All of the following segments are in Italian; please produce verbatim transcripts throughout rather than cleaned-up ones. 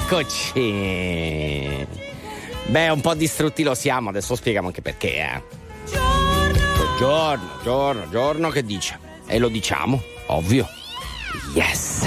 Eccoci. Beh, un po' distrutti lo siamo, adesso spieghiamo anche perché, eh. Giorno, giorno, giorno, giorno che dice? E lo diciamo, ovvio. Yes.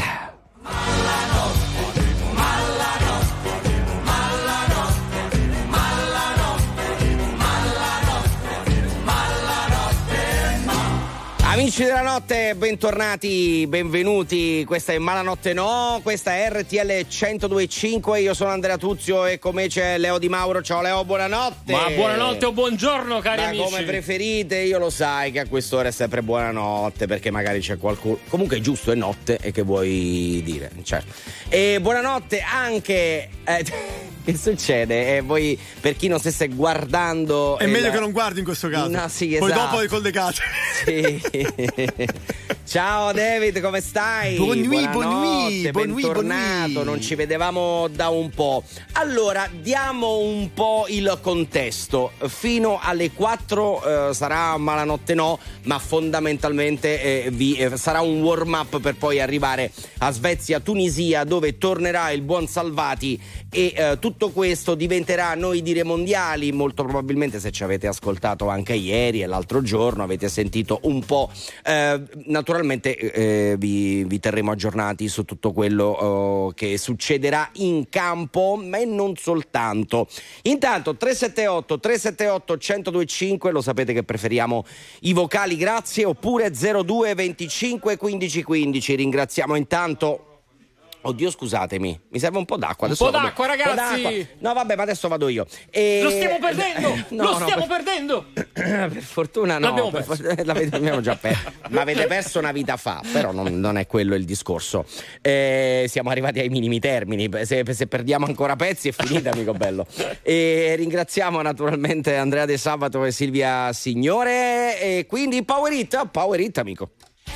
Amici della notte, bentornati, benvenuti. Questa è Malanotte No, questa è R T L centodue e cinque. Io sono Andrea Tuzio e con me c'è Leo Di Mauro. Ciao Leo, buonanotte. Ma buonanotte o buongiorno, cari Ma amici. come preferite, io lo sai che a quest'ora è sempre buonanotte, perché magari c'è qualcuno. Comunque è giusto, è notte, e che vuoi dire, certo. E buonanotte anche. Eh, che succede? E voi, per chi non stesse guardando. È meglio la... che non guardi in questo caso. No, sì, poi esatto. dopo le collegate. Sì. Ciao David, come stai? Buon nuit, Buonanotte, buon nuit, buon bentornato, nuit. Non ci vedevamo da un po'. Allora, diamo un po' il contesto. Fino alle quattro eh, sarà Malanotte No, ma fondamentalmente eh, vi, eh, sarà un warm up per poi arrivare a Svezia, Tunisia, dove tornerà il buon Salvati e eh, tutto questo diventerà Noi Dire Mondiali. Molto probabilmente, se ci avete ascoltato anche ieri e l'altro giorno, avete sentito un po'. Eh, naturalmente eh, vi, vi terremo aggiornati su tutto quello eh, che succederà in campo, ma non soltanto. Intanto tre sette otto tre sette otto uno zero due cinque, lo sapete che preferiamo i vocali, grazie, oppure zero due venticinque quindici quindici. Ringraziamo intanto. Oddio, scusatemi, mi serve un po' d'acqua. Un adesso po' vado... d'acqua, ragazzi. d'acqua. No, vabbè, ma adesso vado io. E... Lo stiamo perdendo. no, Lo no, stiamo per... perdendo. Per fortuna no. L'abbiamo per perso. for... L'abbiamo già perso. Ma avete perso una vita fa. Però non, non è quello il discorso. Eh, siamo arrivati ai minimi termini. Se, se perdiamo ancora pezzi è finita, amico bello. E ringraziamo naturalmente Andrea De Sabato e Silvia Signore. E quindi Power It, Power It, amico.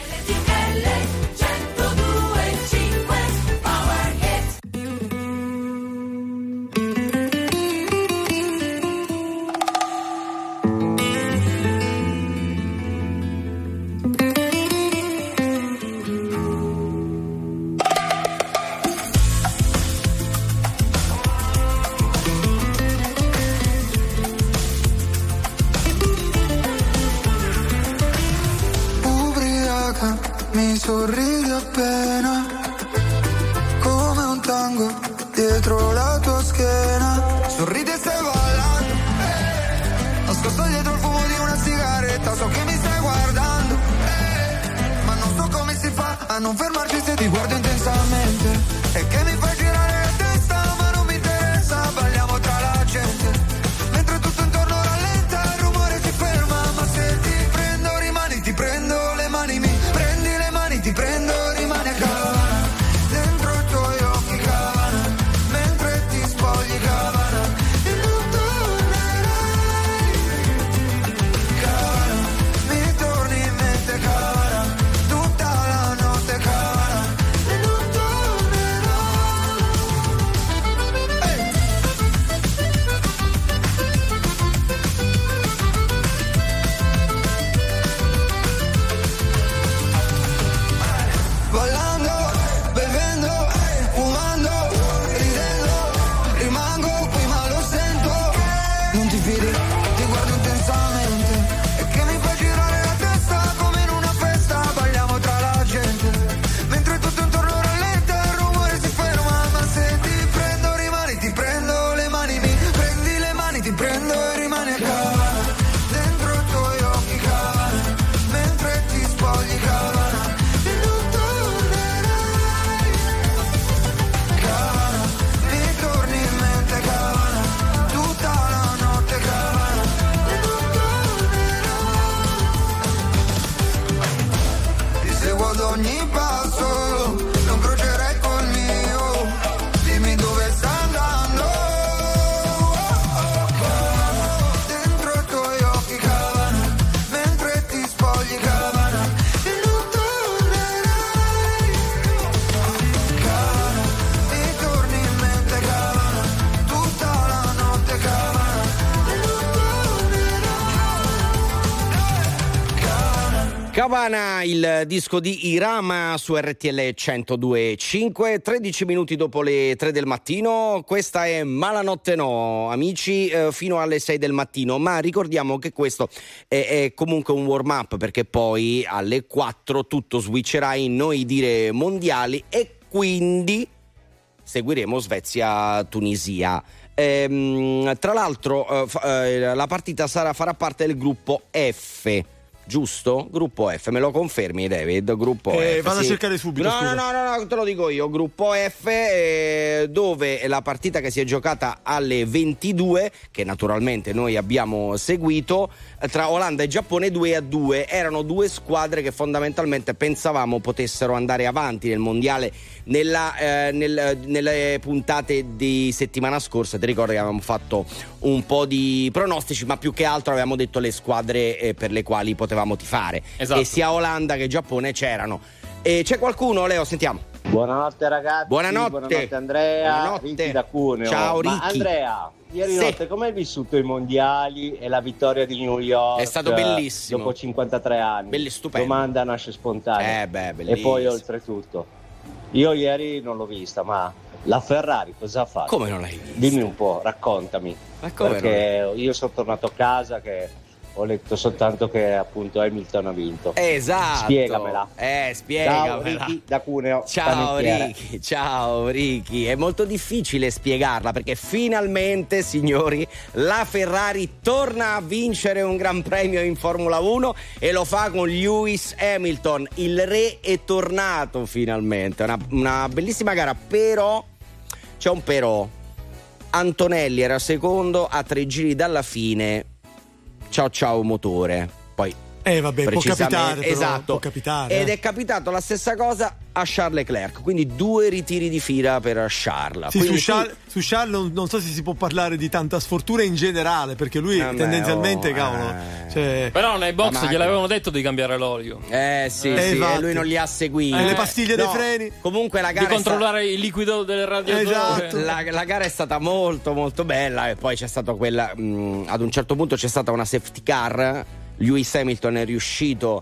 Mi sorridi appena, come un tango dietro la tua schiena. Sorridi e stai ballando, eh, nascosto dietro il fumo di una sigaretta. So che mi stai guardando, eh, ma non so come si fa a non fermarci se ti guardo intensamente. E che mi fai girare la testa, ma non mi interessa. Balliamo tra la gente, mentre tutto intorno rallenta, il rumore si ferma. Ma se ti prendo rimani, ti prendo le mani, mi ti prendo, rimani a Cavana, dentro i tuoi occhi Cavana, mentre ti spogli Cavana, e non tornerai. Cavana, mi torni in mente Cavana, tutta la notte Cavana, e non tornerai. Hey. Ballando, bevendo, fumando, ridendo, rimango qui ma lo sento. Non ti fidi, ti guardo intensamente, e che mi fai girare la testa come in una festa. Balliamo tra la gente, mentre tutto intorno rallenta, il rumore si ferma. Ma se ti prendo rimani, ti prendo le mani, mi prendi le mani, ti prendo e rimani a Cavana, dentro i tuoi occhi Cavana, mentre ti spogli Cavana. Ogni passo non crocierai col mio, dimmi dove sta andando. Oh, oh, oh. Dentro i tuoi occhi Cavana, mentre ti spogli Cavana, e non tornerai. Cavana, mi torni in mente Cavana, tutta la notte Cavana, e non tornerai. Cavana, Giovanna, il disco di Irama su R T L centodue e cinque, tredici minuti dopo le tre del mattino. Questa è Malanotte No, amici, eh, fino alle sei del mattino, ma ricordiamo che questo è, è comunque un warm up, perché poi alle quattro tutto switcherà in Noi Dire Mondiali e quindi seguiremo Svezia-Tunisia. Ehm, tra l'altro eh, fa, eh, la partita sarà, farà parte del gruppo F, giusto? Gruppo F, me lo confermi David? Gruppo eh, F. Vado sì. a cercare subito. No, no, no, no, no, te lo dico io. Gruppo F, eh, dove la partita che si è giocata alle ventidue, che naturalmente noi abbiamo seguito, tra Olanda e Giappone due a due. Erano due squadre che fondamentalmente pensavamo potessero andare avanti nel mondiale. Nella, eh, nel, nelle puntate di settimana scorsa ti ricordi che avevamo fatto un po' di pronostici, ma più che altro avevamo detto le squadre eh, per le quali potevamo tifare. Esatto. E sia Olanda che Giappone c'erano. E c'è qualcuno, Leo? Sentiamo. Buonanotte ragazzi. Buonanotte. Buonanotte Andrea. Buonanotte. Ricky da Cuneo. Ciao Ma Ricky. Andrea, ieri Sì. notte come hai vissuto i mondiali e la vittoria di New York? È stato bellissimo. Dopo cinquantatré anni. Belli, stupendo. Domanda nasce spontanea. Eh beh, e bellissimo. poi oltretutto, io ieri non l'ho vista, ma la Ferrari cosa ha fatto? Come non l'hai vista? Dimmi un po', raccontami. Ma come Perché io sono tornato a casa che ho letto soltanto che appunto Hamilton ha vinto. Esatto. Spiegamela. Eh, Ciao spiegamela. Ricky da Cuneo. Ciao panettiere. Ricky, ciao Ricky. È molto difficile spiegarla, perché finalmente, signori, la Ferrari torna a vincere un Gran Premio in Formula uno e lo fa con Lewis Hamilton. Il re è tornato finalmente. Una, una bellissima gara, però c'è un però. Antonelli era secondo a tre giri dalla fine. Ciao ciao motore. Poi Eh vabbè, può precisamente- capitare, però, esatto. può capitare. Ed eh. è capitato la stessa cosa a Charles Leclerc, quindi due ritiri di fila per Charles. Sì, su Quindi Charles, su Charles non, non so se si può parlare di tanta sfortuna in generale, perché lui Vabbè, tendenzialmente, oh, cavolo, eh. cioè, Però nei La box macchina. gliel'avevano detto di cambiare l'olio. Eh sì, Eh, sì, infatti. e lui non li ha seguiti. Eh, le pastiglie dei freni. Comunque la Di gara è sta- controllare il liquido del radiatore. Esatto. La, la gara è stata molto molto bella, e poi c'è stata quella mh, ad un certo punto c'è stata una safety car. Lewis Hamilton è riuscito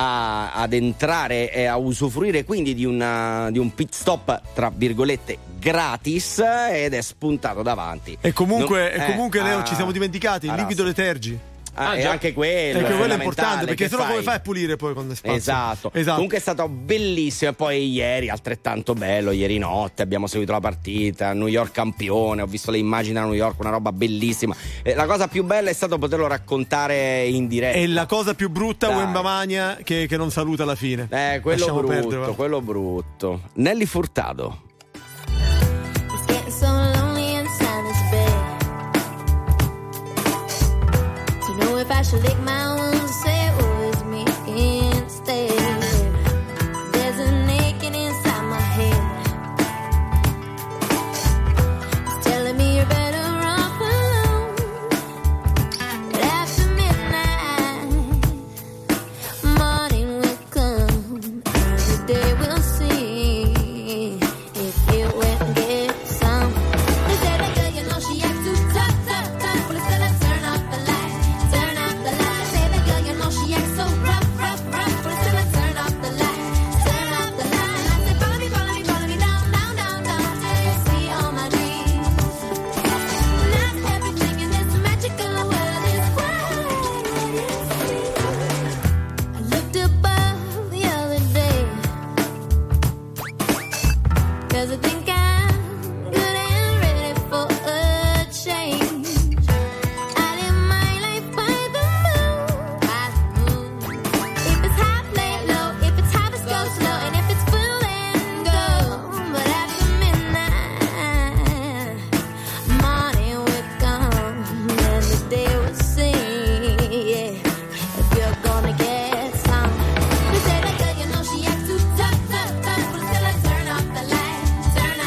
a, ad entrare e a usufruire quindi di, una, di un pit stop tra virgolette gratis, ed è spuntato davanti. E comunque, Non- e comunque eh, Leo, a- ci siamo dimenticati il a liquido Russell. detergi. Ah, Ah, e già. anche quello, Perché quello è importante, fondamentale, perché che sennò come fai? fai a pulire poi quando è spazio? Esatto. Esatto. Comunque è stato bellissimo. E poi ieri altrettanto bello, ieri notte abbiamo seguito la partita, New York campione, ho visto le immagini da New York, una roba bellissima. E la cosa più bella è stato poterlo raccontare in diretta. E la cosa più brutta, Dai. Wembamania che, che non saluta alla fine. Eh, quello Lasciamo brutto, perdere, va. quello brutto. Nelly Furtado. It's getting so lonely inside this bed. To know if I should lick my wounds or say it was me instead. There's a naked inside my head. It's telling me you're better off alone. But after midnight, morning will come. Every day we'll see if you went and get some. They say that girl, you know she acts too tough, tough, tough. But instead I turn off the light, turn off the light. Say that girl, you know she acts so rough, rough, rough. But instead I turn off the light, turn off the light. I say follow me, follow me, follow me down, down, down, down till you see all my dreams. Not everything in this magical world is what it seems. I looked above the other day, 'cause I think I'm good and ready for a change. I live my life by the moon, by the moon. If it's high, play it low. If it's high, let's go slow. And if it's full, then go. But after midnight, morning will come and the day will sing. Yeah, if you're gonna get some. They say that girl, you know she acts too tough, tough, tough. But still I turn off the light, turn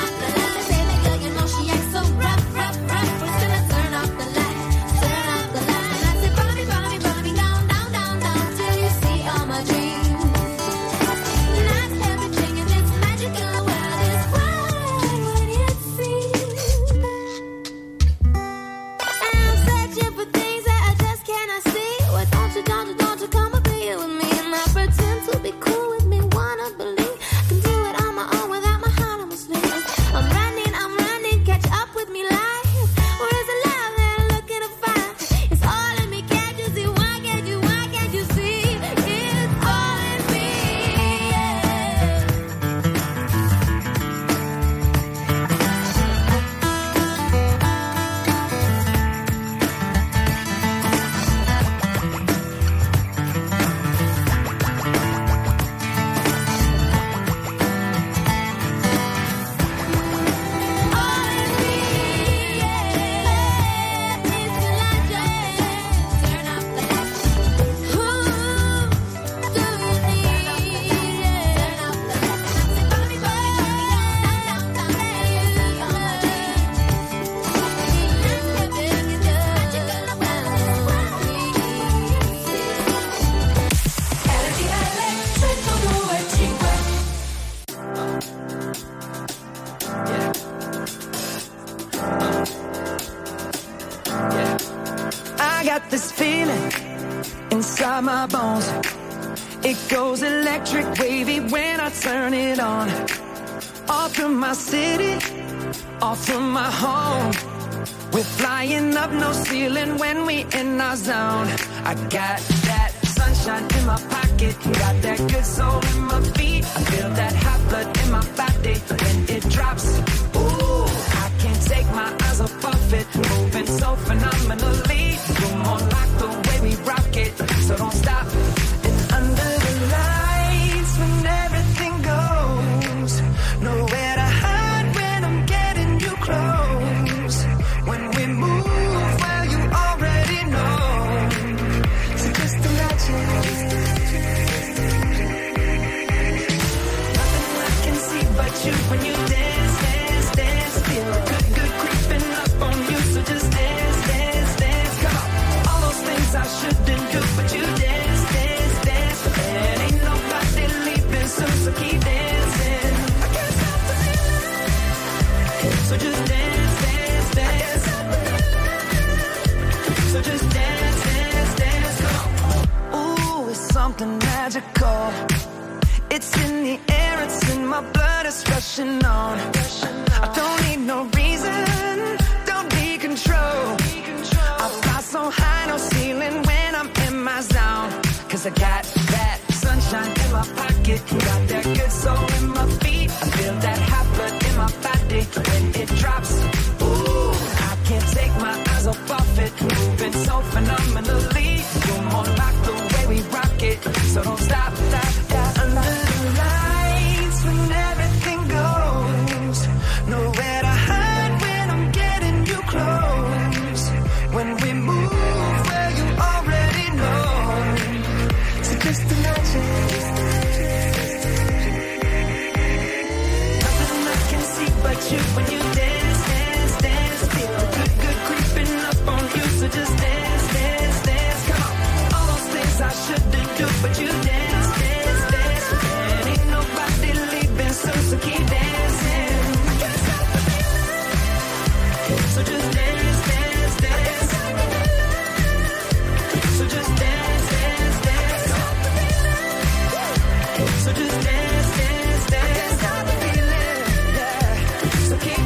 this feeling inside my bones. It goes electric wavy when I turn it on. Off from my city, off from my home. We're flying up, no ceiling when we in our zone. I got that sunshine in my pocket, got that good soul in my feet. I feel that hot blood in my body when it drops. Ooh, I can't take my eyes off of it, moving so phenomenally. You're more like the way we rock it, so don't stop. And under the lights when everything goes, nowhere to hide when I'm getting you close. When we move, well you already know. So just imagine. Nothing I can see but you when you dance, dance, dance. Feel good, good creeping up on you. So just dance, dance, dance. Come on. All those things I shouldn't do, but you dance, dance, dance. And ain't nobody leaving soon, so keep dancing. I can't stop the feeling. So just dance, dance, dance. So just dance, dance, dance. Come on. Ooh, it's something magical. It's in the air, it's in my blood, it's rushing on. I don't need no reason, don't be control. I fly so high, no ceiling when I'm in my zone. Cause I got that sunshine in my pocket, got that good soul in my feet. I feel that hot blood in my body when it drops. Ooh, I can't take my eyes off of it, moving so phenomenally. You're more like the way we rock it, so don't stop, stop, stop. Under the lights when everything goes, nowhere to hide when I'm getting you close. When we move, well you already know. So just imagine. Nothing I can see but you when you dance, dance, dance. Feel good, good creeping up on you. So just dance, dance, dance. Come on. All those things I shouldn't do, but you dance, dance, dance. And ain't nobody leaving soon, so keep dancing. I can't stop the feeling. So just dance, dance, dance. So just dance, dance, dance. So just dance, dance, dance. Stop the feeling, yeah. So keep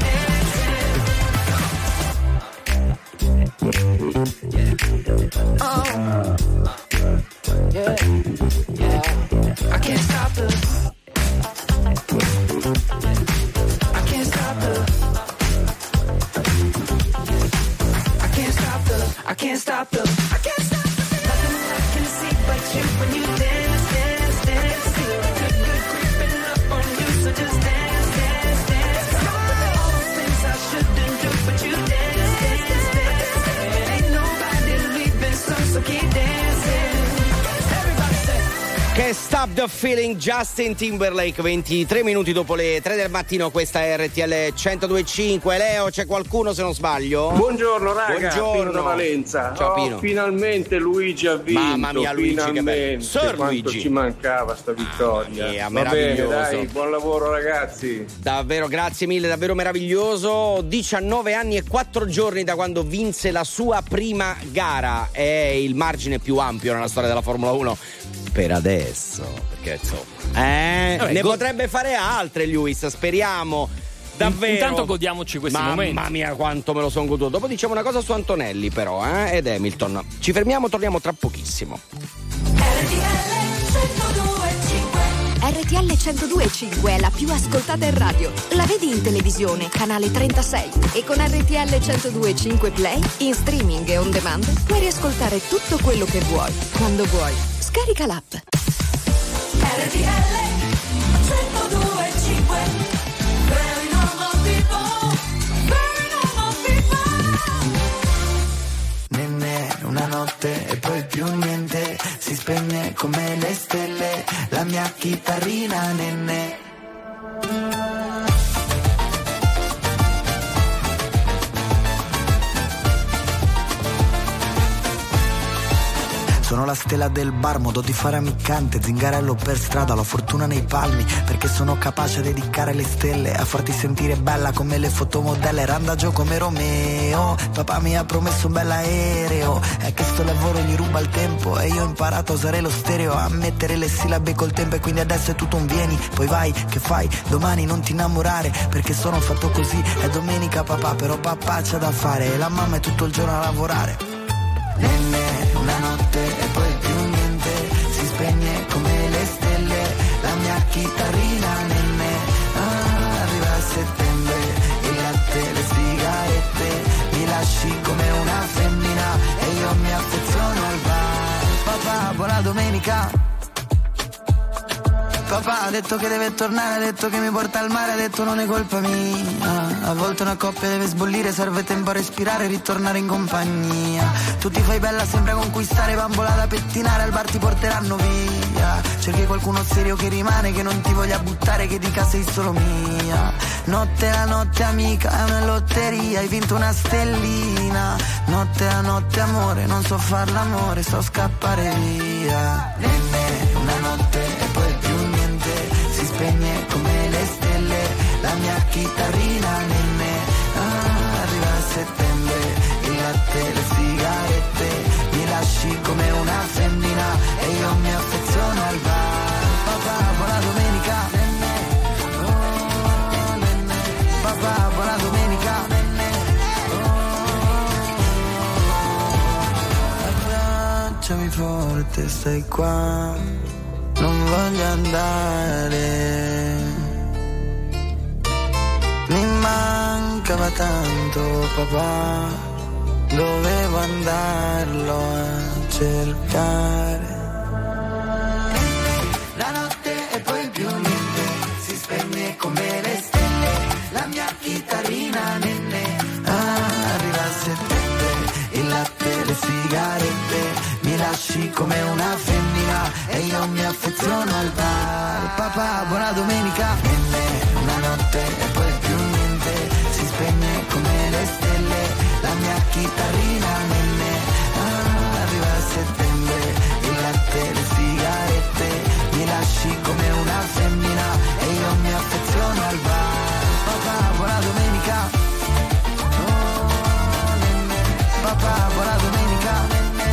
dancing. Oh, yeah, yeah. I can't stop the. I can't stop the. I can't stop the. I can't stop the. I can't stop the. Nothing I can see but you when you dance, dance, dance. Feel good, good creeping up on you. So just dance, dance, dance. Come on. All those things I shouldn't do, but you dance, dance, dance. And ain't nobody leaving soon, so keep dancing. Everybody say. Che Stop the Feeling, Justin Timberlake, ventitré minuti dopo le tre del mattino, questa è R T L centodue e cinque. Leo, c'è qualcuno se non sbaglio? Buongiorno raga, Buongiorno. Pino da Valenza. Ciao Oh, Pino. Finalmente Luigi ha vinto. Mamma mia Luigi, che bello. Sir quanto Luigi. ci mancava sta vittoria. Mamma mia, Va bene, meraviglioso. dai, buon lavoro ragazzi. Davvero, grazie mille, davvero meraviglioso. diciannove anni e quattro giorni da quando vinse la sua prima gara. È il margine più ampio nella storia della Formula uno. Per adesso, perché insomma, eh, Vabbè, ne go- potrebbe fare altre, Lewis. Speriamo. Davvero. Intanto godiamoci questi Mamma momenti. Mamma mia, quanto me lo sono goduto. Dopo diciamo una cosa su Antonelli, però, eh, ed Hamilton. Ci fermiamo, torniamo tra pochissimo. R T L centodue e cinque è la più ascoltata in radio. La vedi in televisione, canale trentasei. E con R T L centodue e cinque Play, in streaming e on demand, puoi riascoltare tutto quello che vuoi, quando vuoi. Scarica l'app. R T L centodue e cinque. Very normal people, very normal people. Nenne, una notte e poi più niente, si spegne come le stelle, la mia chitarrina, nenne. Sono la stella del bar, modo di fare ammiccante, zingarello per strada, la fortuna nei palmi, perché sono capace a dedicare le stelle, a farti sentire bella come le fotomodelle, randagio come Romeo. Papà mi ha promesso un bell'aereo, è che sto lavoro gli ruba il tempo e io ho imparato a usare lo stereo, a mettere le sillabe col tempo, e quindi adesso è tutto un vieni, poi vai, che fai, domani non ti innamorare, perché sono fatto così, è domenica papà, però papà c'ha da fare e la mamma è tutto il giorno a lavorare. Nenne, una notte e poi più niente, si spegne come le stelle, la mia chitarrina nenne, ah, arriva a settembre, il latte, le sigarette, mi lasci come una femmina e io mi affeziono al bar. Papà, buona domenica. Papà ha detto che deve tornare, ha detto che mi porta al mare, ha detto non è colpa mia. A volte una coppia deve sbollire, serve tempo a respirare e ritornare in compagnia. Tu ti fai bella, sembra conquistare, bambola da pettinare, al bar ti porteranno via. Cerchi qualcuno serio che rimane, che non ti voglia buttare, che dica sei solo mia. Notte la notte amica, è una lotteria, hai vinto una stellina. Notte la notte amore, non so far l'amore, so scappare via. Nenne, una notte e poi più si spegne come le stelle, la mia chitarrina nenne, ah, arriva a settembre, il latte, le sigarette, mi lasci come una femmina e io mi affeziono al bar. Papà, buona domenica, nenne, oh, nenne, papà, buona domenica, nenne, oh, abbracciami forte, stai qua. Non voglio andare, mi mancava tanto papà, dovevo andarlo a cercare. La notte e poi più niente, si spegne come le stelle, la mia chitarrina nenne, ah, arriva a settembre, il latte, le sigarette, mi lasci come una femmina e io mi affeziono al bar. Papà, buona domenica. Nenne, una notte e poi più niente, si spegne come le stelle, la mia chitarrina nenne, ah, arriva a settembre, il latte, le sigarette, mi lasci come una femmina e io mi affeziono al bar. Papà, buona domenica. Oh, nenne, papà, buona domenica.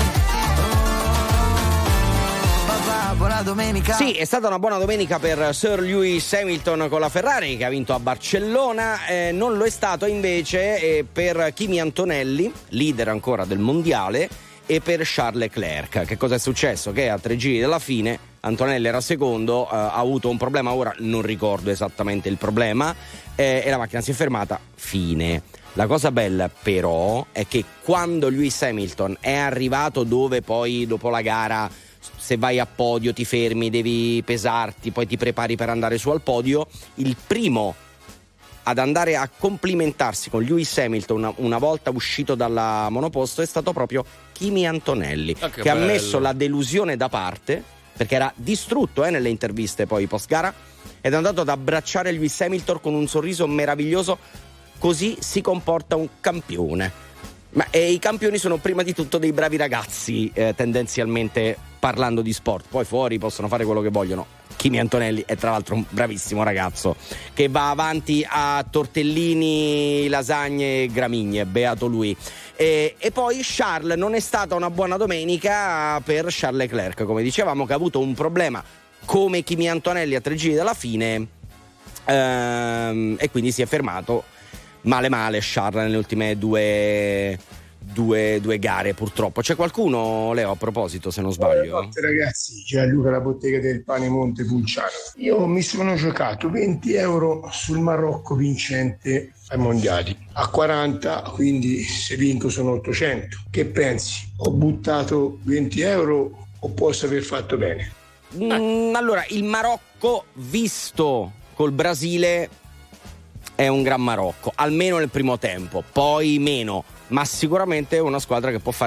Buona domenica. Sì, è stata una buona domenica per Sir Lewis Hamilton con la Ferrari, che ha vinto a Barcellona. Eh, non lo è stato invece eh, per Kimi Antonelli, leader ancora del mondiale, e per Charles Leclerc. Che cosa è successo? Che a tre giri dalla fine Antonelli era secondo, eh, ha avuto un problema, ora non ricordo esattamente il problema, eh, e la macchina si è fermata, fine. La cosa bella però è che quando Lewis Hamilton è arrivato dove poi dopo la gara, se vai a podio ti fermi, devi pesarti, poi ti prepari per andare su al podio, il primo ad andare a complimentarsi con Lewis Hamilton una, una volta uscito dalla monoposto è stato proprio Kimi Antonelli, ah, che, che ha bello. messo la delusione da parte, perché era distrutto eh, nelle interviste poi post gara, ed è andato ad abbracciare Lewis Hamilton con un sorriso meraviglioso. Così si comporta un campione. Ma eh, i campioni sono prima di tutto dei bravi ragazzi, eh, tendenzialmente parlando di sport. Poi fuori possono fare quello che vogliono. Kimi Antonelli è tra l'altro un bravissimo ragazzo che va avanti a tortellini, lasagne e gramigne, beato lui. E, e poi Charles, non è stata una buona domenica per Charles Leclerc, come dicevamo, che ha avuto un problema come Kimi Antonelli a tre giri dalla fine, ehm, e quindi si è fermato male male Charles nelle ultime due, due, due gare, purtroppo. C'è qualcuno, Leo, a proposito, se non sbaglio? Buonanotte ragazzi, Gianluca, la bottega del pane Monte Pulciano. Io mi sono giocato venti euro sul Marocco vincente ai mondiali, a quaranta, quindi se vinco sono ottocento. Che pensi? Ho buttato venti euro o posso aver fatto bene? Mm, allora, il Marocco visto col Brasile è un gran Marocco, almeno nel primo tempo, poi meno, ma sicuramente è una squadra che può fare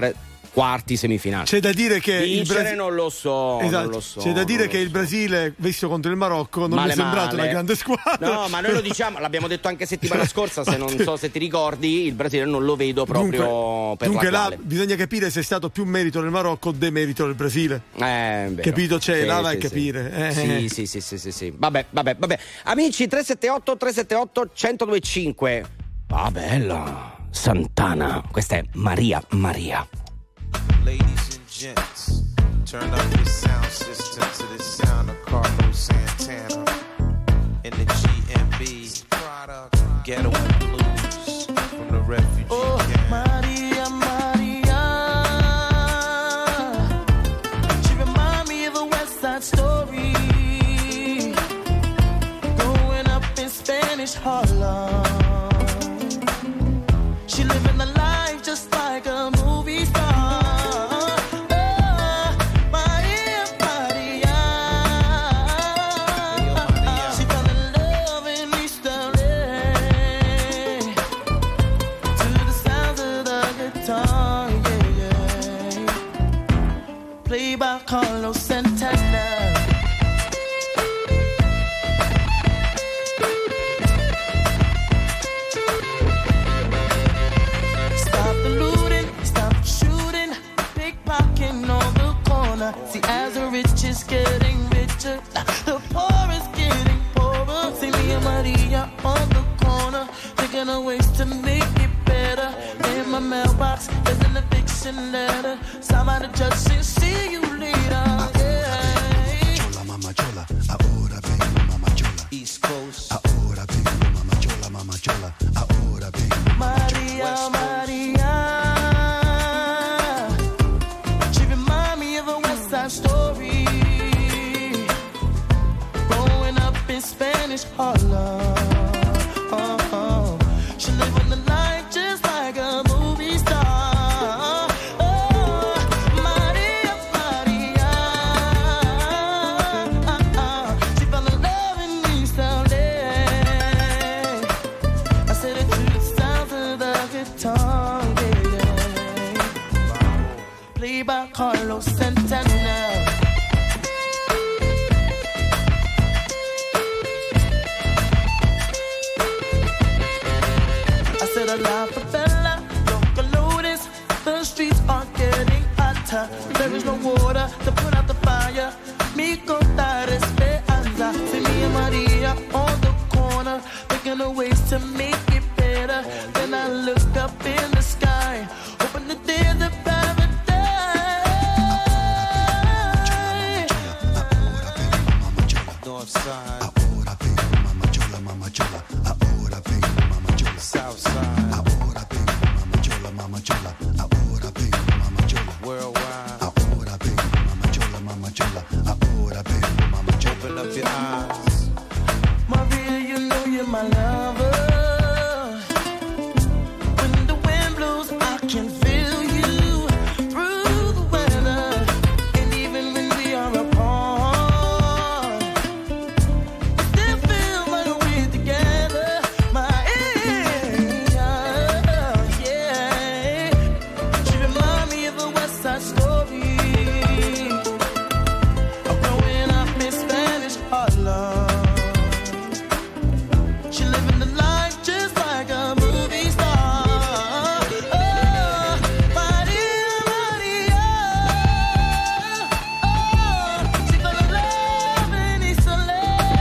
quarti, semifinali. C'è da dire che vincere il Brasile non lo so, esatto. non lo so. C'è da dire non che lo il Brasile, visto contro il Marocco, non male, mi è sembrato male. una grande squadra. No, ma noi lo diciamo, l'abbiamo detto anche settimana scorsa, se non so se ti ricordi, il Brasile non lo vedo proprio dunque, per dunque la là quale. bisogna capire se è stato più merito del Marocco o demerito del Brasile. Eh, vero. Capito? C'è, Sì, là vai sì, a capire. Sì. Eh. Sì, sì, sì, sì, sì, sì. Vabbè, vabbè, vabbè. Amici, tre sette otto tre sette otto uno zero due cinque. Ah, bella. Santana. Questa è Maria Maria. Ladies and gents, turn up your sound system to the sound of Carlos Santana in the G M B Ghetto and Blues from the refugee oh, camp. Maria, Maria, she remind me of a West Side Story, growing up in Spanish Harlem. She living a life just like a movie star. Oh, Maria, Maria. She fell in love in East L A to the sounds of the guitar, yeah, yeah. Played by Carlos Santana. See, as the rich is getting richer, the poor is getting poorer. See me and Maria on the corner, thinking of ways to make it better. In my mailbox, there's an eviction letter. Somebody just said, see you later. Yeah. Chola, mama chola, ahora vengo, mama chola. East Coast. Ahora vengo, mama chola, mama chola. Ahora vengo, Maria, Maria. Story, growing up in Spanish Harlem. Oh, oh. She living the life just like a movie star. Oh, Maria, Maria. She fell in love in East L A. I said it to the sounds of the guitar, yeah, yeah. Played by Carlos Santana. A la favela, Locomotives, the streets are getting hotter. There is no water to put out the fire. Mi contar esperanza. See me and Maria on the corner, thinking of ways to make it better. Then I look up in the sky, hoping that there's a paradise. North side. ahora vengo, mama chola, mama chola. Ahora vengo, mama chola. South side. Ahora vengo, mama chola, mama chola. Ahora vengo, mama chola. Worldwide. Ahora vengo, mama chola, mama chola. Ahora vengo, mama chola. Open up your eyes. Maria, you know you're my lover. When the wind blows, I can feel you through the weather. And even when we are apart, it still feels like we're together. Maria, yeah. She remind me of a West Side Story, of growing up in Spanish Harlem. She living the life just like a movie star. Oh, Maria, Maria. Oh, she fell in love in East L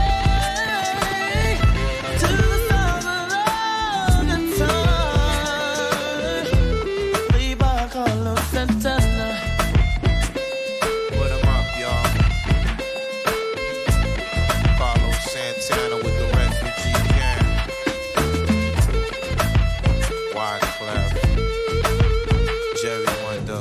A to the sound of the guitar. Played by Carlos Santana. Put 'em up, y'all. Carlos Santana with the refugee camp. Wyclef. Jerry Wonder.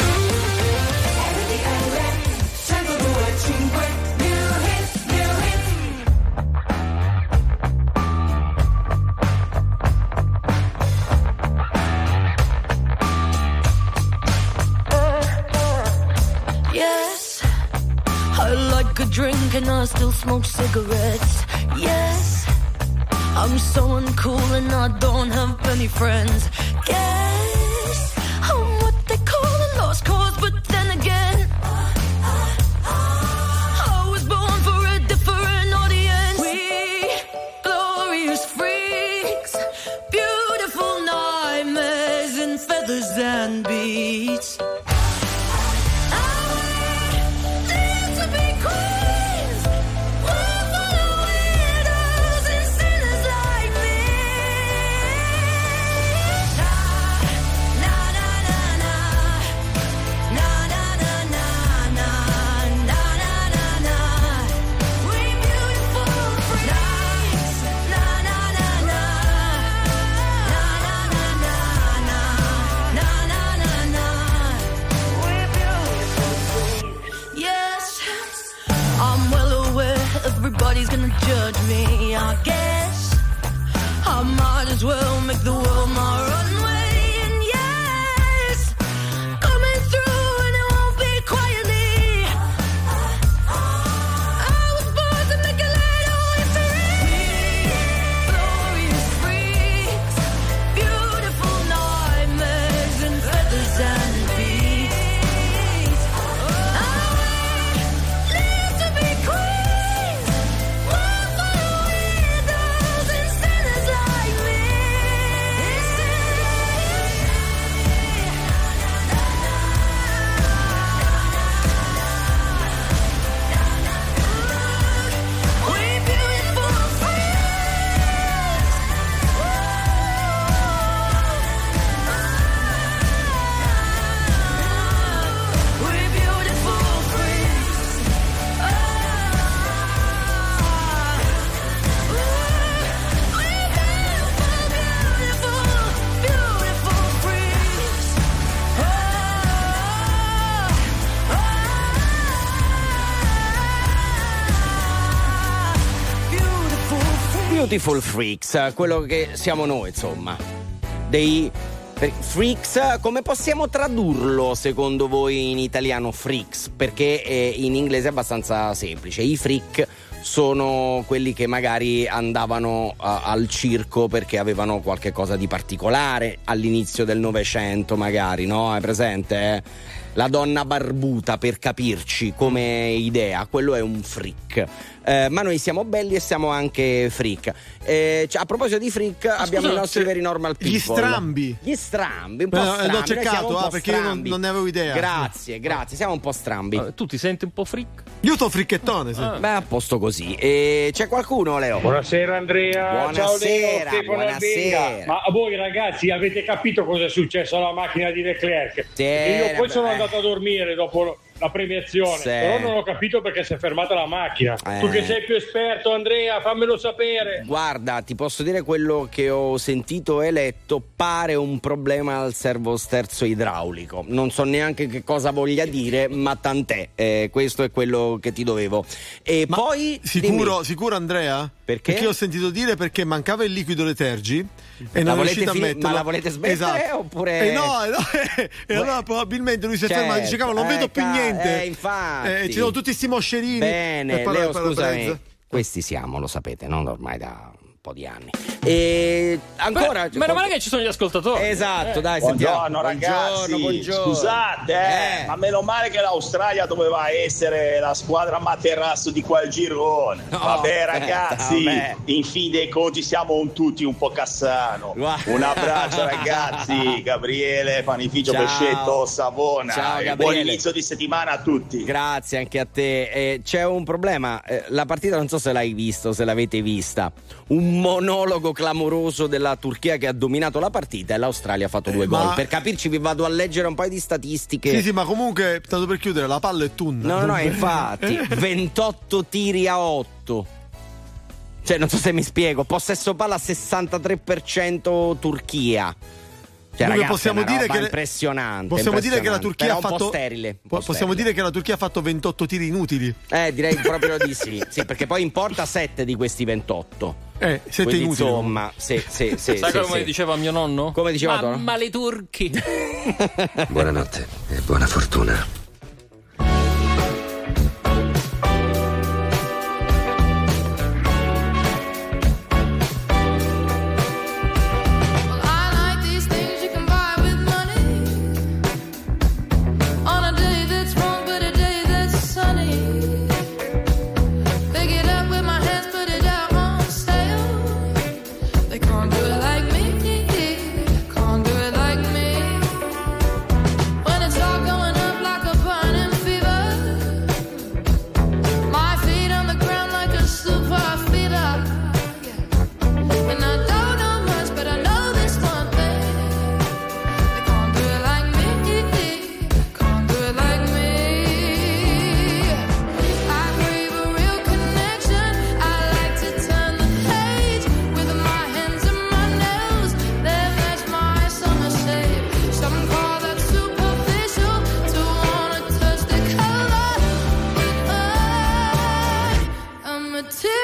Yes, I like a drink and I still smoke cigarettes. Yes, I'm so uncool and I don't have any friends. Guess I'm what they call a lost lost cause, but then again, I was born for a different audience. We glorious freaks, beautiful nightmares in feathers and beats. Everybody's gonna judge me, I guess. I might as well make the world my runway. And yes, coming through and it won't be quietly. I was born to make a little history. Glorious freaks, beautiful nightmares and feathers and beats. I live to be queen. Beautiful Freaks, quello che siamo noi, insomma. Dei freaks, come possiamo tradurlo secondo voi in italiano freaks? Perché eh, in inglese è abbastanza semplice. I freak sono quelli che magari andavano uh, al circo perché avevano qualche cosa di particolare all'inizio del Novecento, magari, no? Hai presente? Eh? La donna barbuta, per capirci come idea, quello è un freak. Eh, ma noi siamo belli e siamo anche freak. Eh, cioè, a proposito di freak, Ma abbiamo scusa, i nostri veri normal people. Gli strambi. Gli strambi, un po' Eh, strambi. l'ho cercato, Noi siamo un ah, po' perché io non- strambi. non ne avevo idea. Grazie, grazie, siamo un po' strambi. Uh, tu ti senti un po' freak? Io sto fricchettone, sì. Beh, a posto così. E c'è qualcuno, Leo? Buonasera Andrea, ciao Leo, Buonasera, Stefano buonasera. Albenga. Ma voi ragazzi avete capito cosa è successo alla macchina di Leclerc? Sì, Io poi beh. sono andato a dormire dopo la premiazione, Sì. però non ho capito perché si è fermata la macchina. Eh. Tu che sei più esperto Andrea, fammelo sapere. Guarda, ti posso dire quello che ho sentito e letto, pare un problema al servosterzo idraulico. Non so neanche che cosa voglia dire, ma tant'è. Eh, questo è quello che ti dovevo. E Ma poi sicuro, dimmi. sicuro Andrea? Perché? Perché ho sentito dire perché mancava il liquido Detergi e La non è volete riuscito a fi- metterlo. ma la volete smettere Esatto. oppure- Eh no, eh no, eh, e allora probabilmente lui si è Certo, fermato e dice cavolo, non eh, vedo più ca- niente. eh, infatti. Eh, ci sono tutti sti moscerini. Bene, E poi Leo, la- la- la- scusami. Questi siamo, lo sapete, non ormai da un po' di anni. E ancora. Beh, meno male che ci sono gli ascoltatori. Esatto, Eh. dai, Buongiorno sentiamo. ragazzi, Buongiorno, buongiorno. scusate, eh, Eh. ma meno male che l'Australia doveva essere la squadra materasso di quel girone. No, vabbè aspetta, ragazzi, vabbè. in fin dei conti siamo un tutti un po' Cassano. Guarda. Un abbraccio ragazzi, Gabriele, panificio Ciao. pescetto Savona. Ciao, E Gabriele. buon inizio di settimana a tutti. Grazie anche a te. Eh, c'è un problema. Eh, la partita non so se l'hai visto, se l'avete vista. Un monologo clamoroso della Turchia che ha dominato la partita e l'Australia ha fatto due ma- gol. Per capirci vi vado a leggere un paio di statistiche. Sì, sì, ma comunque, tanto per chiudere, la palla è tunna. No, no, no, infatti, ventotto tiri a otto. Cioè, non so se mi spiego. Possesso palla sessantatré per cento Turchia. Cioè, Comunque ragazzi, possiamo è una dire roba che- impressionante. Possiamo dire che la impressionante. Turchia Però ha un po' fatto sterile. un po' po- Possiamo sterile. dire che la Turchia ha fatto ventotto tiri inutili. Eh, direi proprio di sì. Sì, perché poi importa sette di questi ventotto. Eh, sette Quindi, inutili. insomma, sì, sì, sì. Sai sì, come sì. diceva mio nonno? Come diceva tuo nonno? Mamma le turchi. Buonanotte e buona fortuna. I like these things you can buy with money.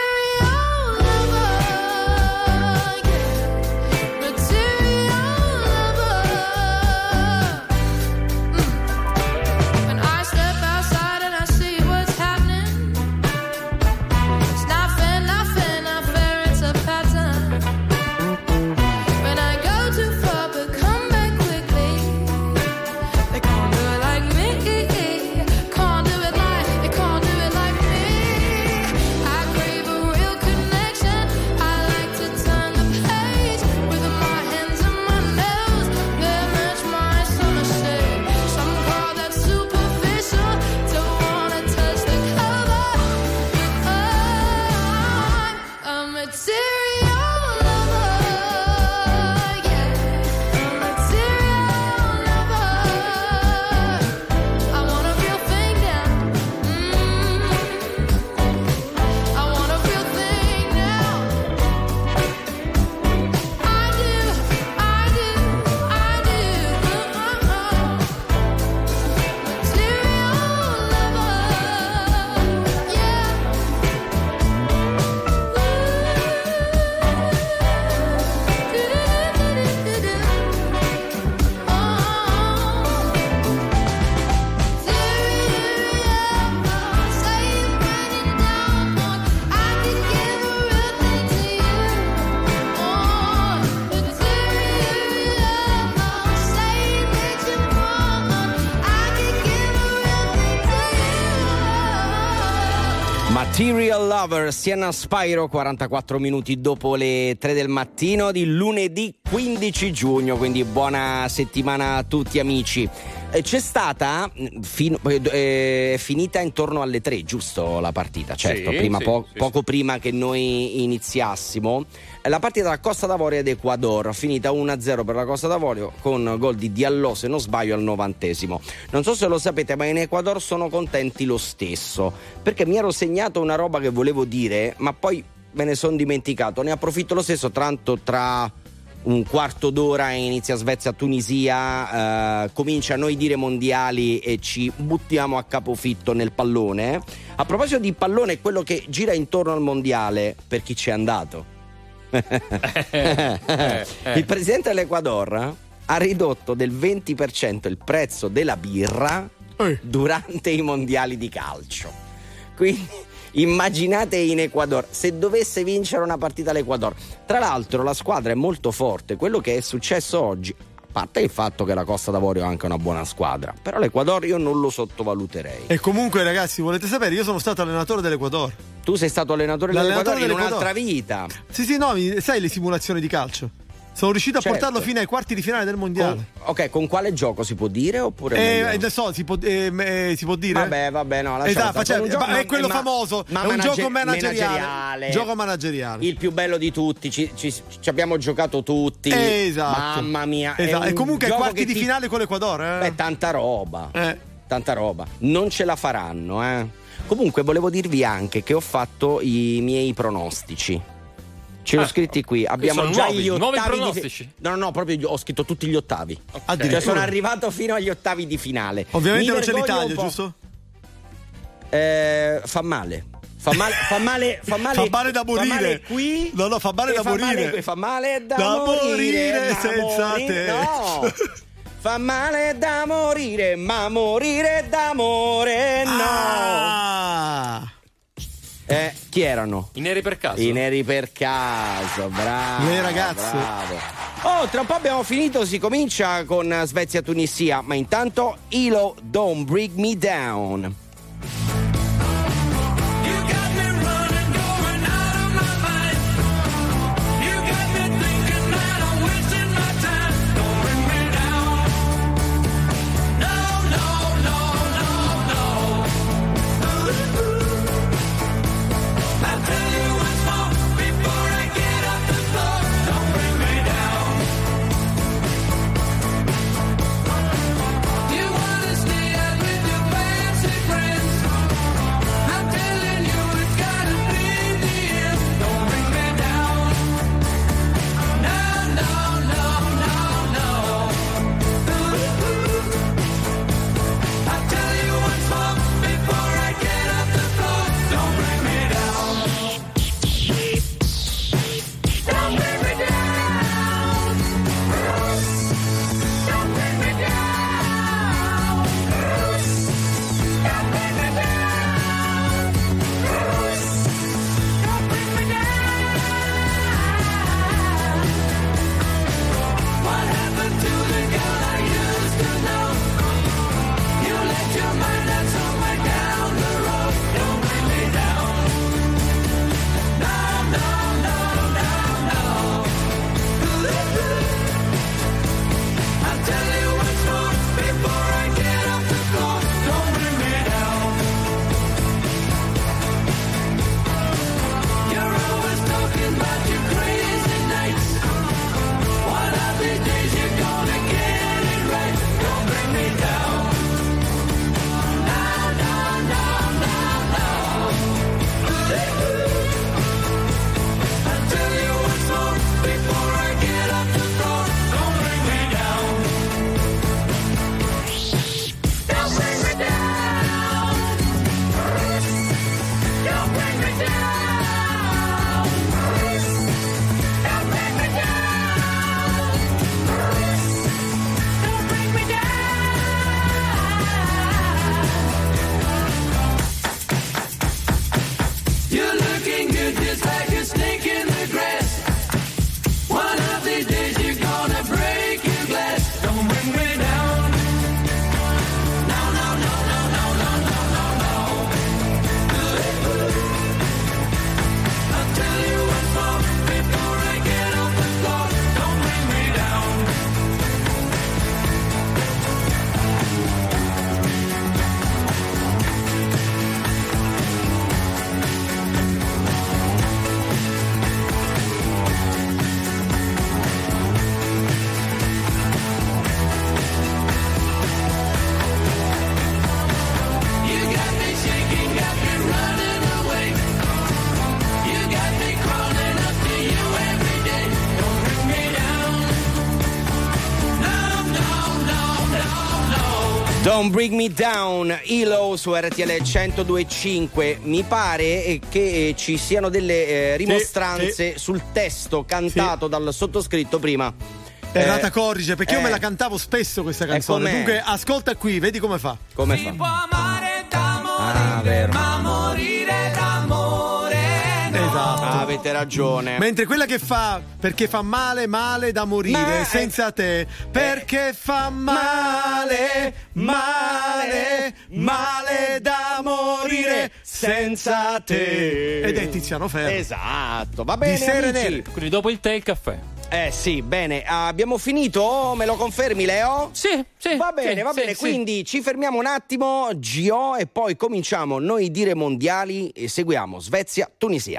Material Lover, Sienna Spyro, quarantaquattro minuti dopo le tre del mattino di lunedì quindici giugno, quindi buona settimana a tutti amici. C'è stata, fin, eh, è finita intorno alle tre, giusto la partita? Certo, sì, prima, sì, po- sì, poco prima che noi iniziassimo. La partita tra Costa d'Avorio ed Ecuador, finita uno a zero per la Costa d'Avorio con gol di Diallo, se non sbaglio, al novantesimo. Non so se lo sapete, ma in Ecuador sono contenti lo stesso, perché mi ero segnato una roba che volevo dire, ma poi me ne sono dimenticato. Ne approfitto lo stesso, tanto tra un quarto d'ora inizia Svezia-Tunisia, eh, comincia a noi dire mondiali e ci buttiamo a capofitto nel pallone. A proposito di pallone, quello che gira intorno al mondiale, per chi ci è andato. Il presidente dell'Ecuador ha ridotto del venti per cento il prezzo della birra durante i mondiali di calcio. Quindi immaginate in Ecuador, se dovesse vincere una partita l'Ecuador. Tra l'altro la squadra è molto forte. Quello che è successo oggi, a parte il fatto che la Costa d'Avorio è anche una buona squadra, però l'Ecuador io non lo sottovaluterei. E comunque ragazzi, volete sapere, io sono stato allenatore dell'Ecuador. Tu sei stato allenatore dell'Ecuador in un'altra vita. Sì sì, no, sai le simulazioni di calcio? Sono riuscito a certo. portarlo fino ai quarti di finale del mondiale. Con, ok, con quale gioco si può dire oppure? Eh, eh, so, si può, eh, eh, si può dire? Vabbè, vabbè, no, esatto, facciamo un gioco, ma, è quello ma, famoso, ma è un manage- gioco manageriale. manageriale. Gioco manageriale. Il più bello di tutti, ci, ci, ci abbiamo giocato tutti. Esatto. Mamma mia. Esatto. E comunque ai quarti di ti... finale con l'Ecuador, eh. Beh, tanta roba. Eh. Tanta roba. Non ce la faranno, eh. Comunque volevo dirvi anche che ho fatto i miei pronostici. Ce l'ho ah, scritti qui. Abbiamo sono già nuovi, gli nuovi ottavi pronostici. Di... No, no, no, proprio ho scritto tutti gli ottavi. Okay. Cioè sono arrivato fino agli ottavi di finale. Ovviamente Mi non c'è l'Italia, un giusto? Eh, fa male. Fa male, fa male, fa male, fa male da morire. Fa male qui. No, no, fa male da fa morire. Male qui, fa male da, da morire, morire da senza morire, te. No. Fa male da morire, ma morire d'amore no. Ah. Eh, chi erano? I neri per caso. I neri per caso, bravo. Le ragazze. Bravo. Oh, tra un po' abbiamo finito, si comincia con Svezia-Tunisia, ma intanto Ilo, Don't Bring Me Down. You wanna stay out with your fancy friends. Don't Bring Me Down, E L O su R T L centodue e cinque. Mi pare che ci siano delle eh, rimostranze sì, sì. sul testo cantato sì. dal sottoscritto prima. Errata eh, corrige, perché eh, io me la cantavo spesso questa canzone. Dunque ascolta qui, vedi come fa. Come si fa? può amare da morire, ah, vero. ma morire d'amore no. Esatto. Ah, avete ragione. Mentre quella che fa perché fa male, male da morire ma senza te, perché fa male, male, male da morire senza te. Ed è Tiziano Ferro. Esatto, va bene. Di Sere Nere. Quindi dopo il tè il caffè. Eh sì, bene, abbiamo finito? Me lo confermi, Leo? Sì, sì. Va bene, sì, va sì, bene, sì. quindi ci fermiamo un attimo, G O, e poi cominciamo Noi Dire Mondiali e seguiamo Svezia, Tunisia.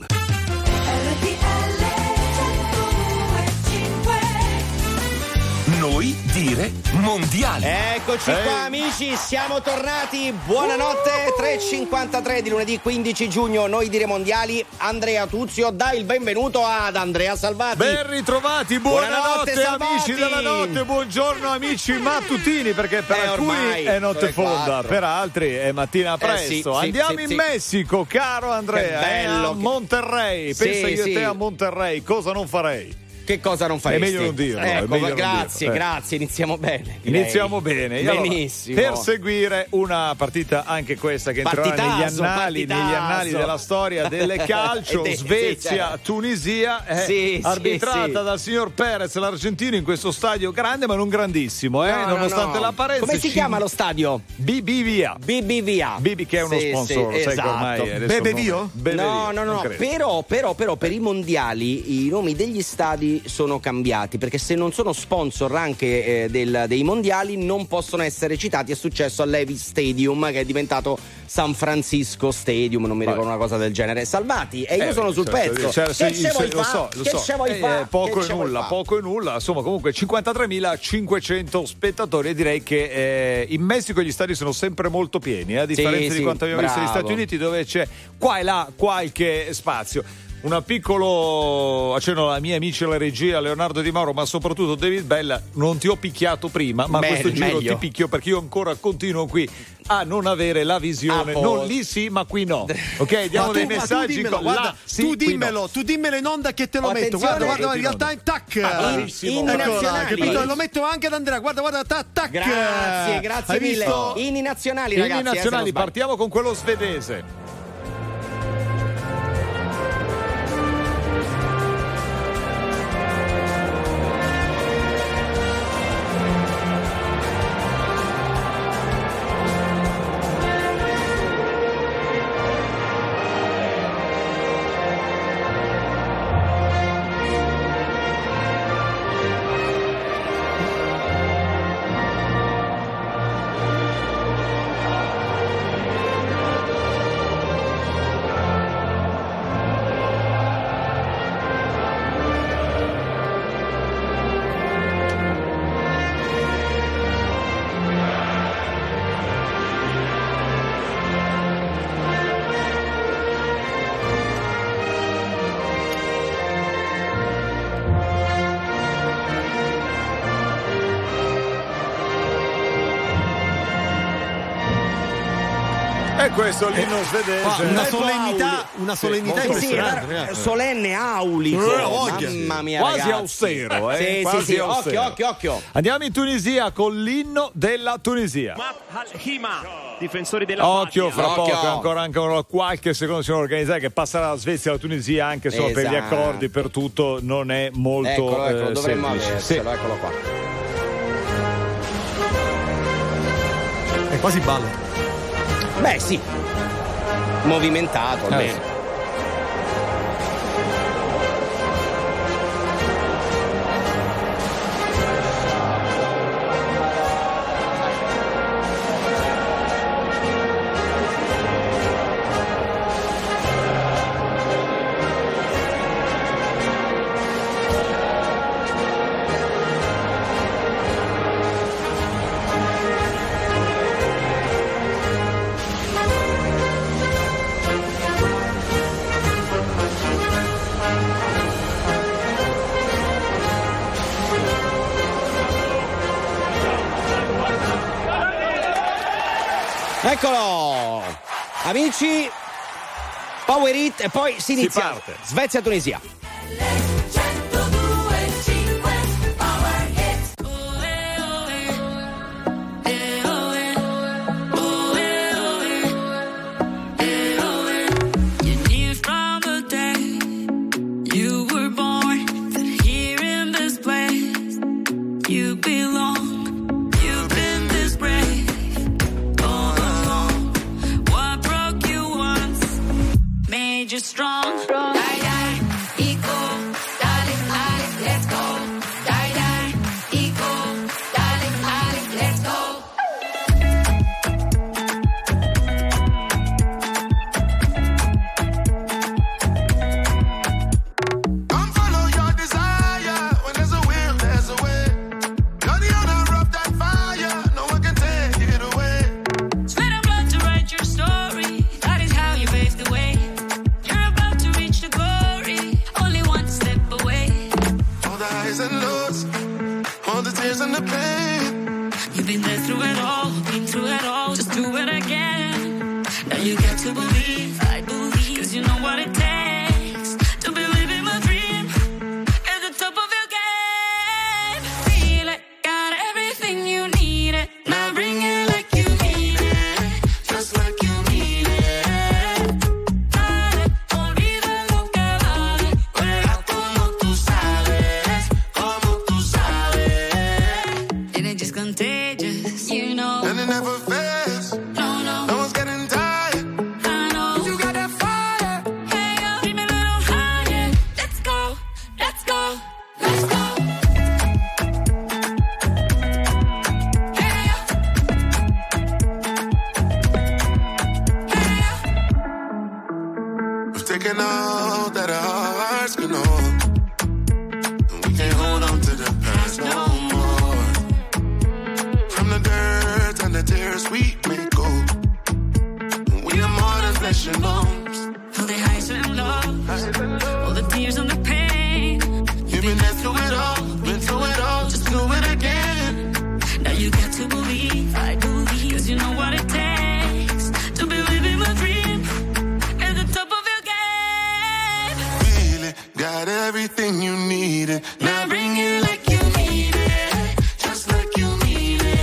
Noi Dire Mondiali. Eccoci Ehi. qua amici, siamo tornati. Buonanotte, tre e cinquantatré di lunedì quindici giugno, Noi Dire Mondiali. Andrea Tuzio, dai il benvenuto ad Andrea Salvati. Ben ritrovati, buonanotte, buonanotte amici della notte, buongiorno amici mattutini, perché per eh, alcuni è notte fonda, per altri è mattina presto. Eh, sì, Andiamo sì, in sì. Messico, caro Andrea, Che bello, eh, a Monterrey. Sì, Pensa io sì. e te a Monterrey, cosa non farei? Che cosa non faresti? È meglio non dirlo. Ecco, è meglio non grazie, dirlo, eh. grazie, iniziamo bene. direi. Iniziamo bene. E allora, Benissimo. per seguire una partita anche questa che entrerà negli Partitazo, annali, partitazo. negli annali della storia del calcio, Eh, sì, Svezia, certo. Tunisia, è Sì, sì, arbitrata sì. dal signor Perez, l'argentino, in questo stadio grande ma non grandissimo, eh, No, no, nonostante no. l'apparenza. Come si ci- chiama lo stadio? B B Via. B B Via. B B che è uno Sì, sponsor, sì, sai che esatto. ormai adesso Bebe il nome- Vio? Bebe No, Vio, no, non no, credo. però, però, però per i mondiali i nomi degli stadi sono cambiati, perché se non sono sponsor anche eh, del- dei mondiali non possono essere citati. È successo all'Levi Stadium, che è diventato San Francisco Stadium, non mi Vai. ricordo una cosa del genere. Salvati, e io Eh, sono sul certo, pezzo. certo, Che sì, ce vuoi sì, lo fa? so, lo Che so. ce vuoi Eh, fa? eh, poco Che e ce vuoi nulla, fa? poco e nulla. Insomma, comunque cinquantatremilacinquecento spettatori, e direi che eh, in Messico gli stadi sono sempre molto pieni, eh, a differenza sì, di quanto abbiamo visto negli bravo. Stati Uniti, dove c'è qua e là qualche spazio. Un piccolo accenno alla mia amici alla regia, Leonardo Di Mauro, ma soprattutto David Bella. Non ti ho picchiato prima, ma Beh, questo giro meglio. ti picchio perché io ancora continuo qui a non avere la visione. Ah, Non oh. lì sì, ma qui no. Ok, diamo Ma dei tu- ma tu messaggi. dimmelo, con- guarda, là sì, tu qui dimmelo, no. tu dimmelo in onda che te lo Oh, metto. Guarda, attenzione. guarda, in realtà in tac. Ah, bravissimo. In- in Eccola, nazionali. capito? Lo metto anche ad Andrea. Guarda, guarda, tac, tac. Grazie, grazie Hai mille. visto? Inni nazionali, Inni ragazzi. eh, se non nazionali, sbaglio. partiamo con quello svedese. E questo l'inno svedese. Una solennità, una solennità molto Sì, impressionante, era ragazzi. solenne aulico. Eh, voglia. Mamma mia, Quasi ragazzi. austero, eh? Sì, Quasi sì, sì. austero. Occhio, occhio, occhio. Andiamo in Tunisia con l'inno della Tunisia. Difensori della Occhio, fra Occhio. poco, ancora, ancora qualche secondo si devono organizzare, che passerà dalla Svezia alla Tunisia, anche solo per gli Esatto. accordi, per tutto non è molto Eccolo, eccolo, eh, dovremmo semplice. Sì. avercelo, eccolo qua. E quasi balla. Beh, sì. Movimentato, almeno. sì. Eccolo, amici, Power It e poi si inizia. Si parte. Svezia-Tunisia. Just strong. Die, die, eco, darling, Ali, let's go. Die, die, eco, darling, Ali, let's go. Come follow your desire. When there's a will, there's a way. You're the owner of that fire. No one can take it away. Sweat and blood to write your story. That is how you pave the way. And lows, all the tears and the pain. You've been there through it all, been through it all. Just do it again. Now you get to believe, I believe, cause you know what it takes to believe in my dream. At the top of your game. Feel it, got everything you need it. Now bring it like you need it, just like you need it. Dale, olvida lo que vale, juega como tú sabes. Contagious, you know. And it never fails. No, no. No one's getting tired. I know. You got that fire. Hey, yo, keep me a little higher. Let's go, let's go, let's go. Hey, yo. Hey, yo. We've taken all that our hearts can hold. And we can't hold on to the past no more. The dirt and the tears we may go. We are more than flesh and bones. All the highs and lows, all the tears and the pain. You've been there through it all, been through it all. Just do it again. Now you got to believe, I believe, cause you know what it takes to believe in my dream. At the top of your game. Feel it, got everything you needed. Now bring it like you need it, just like you need it.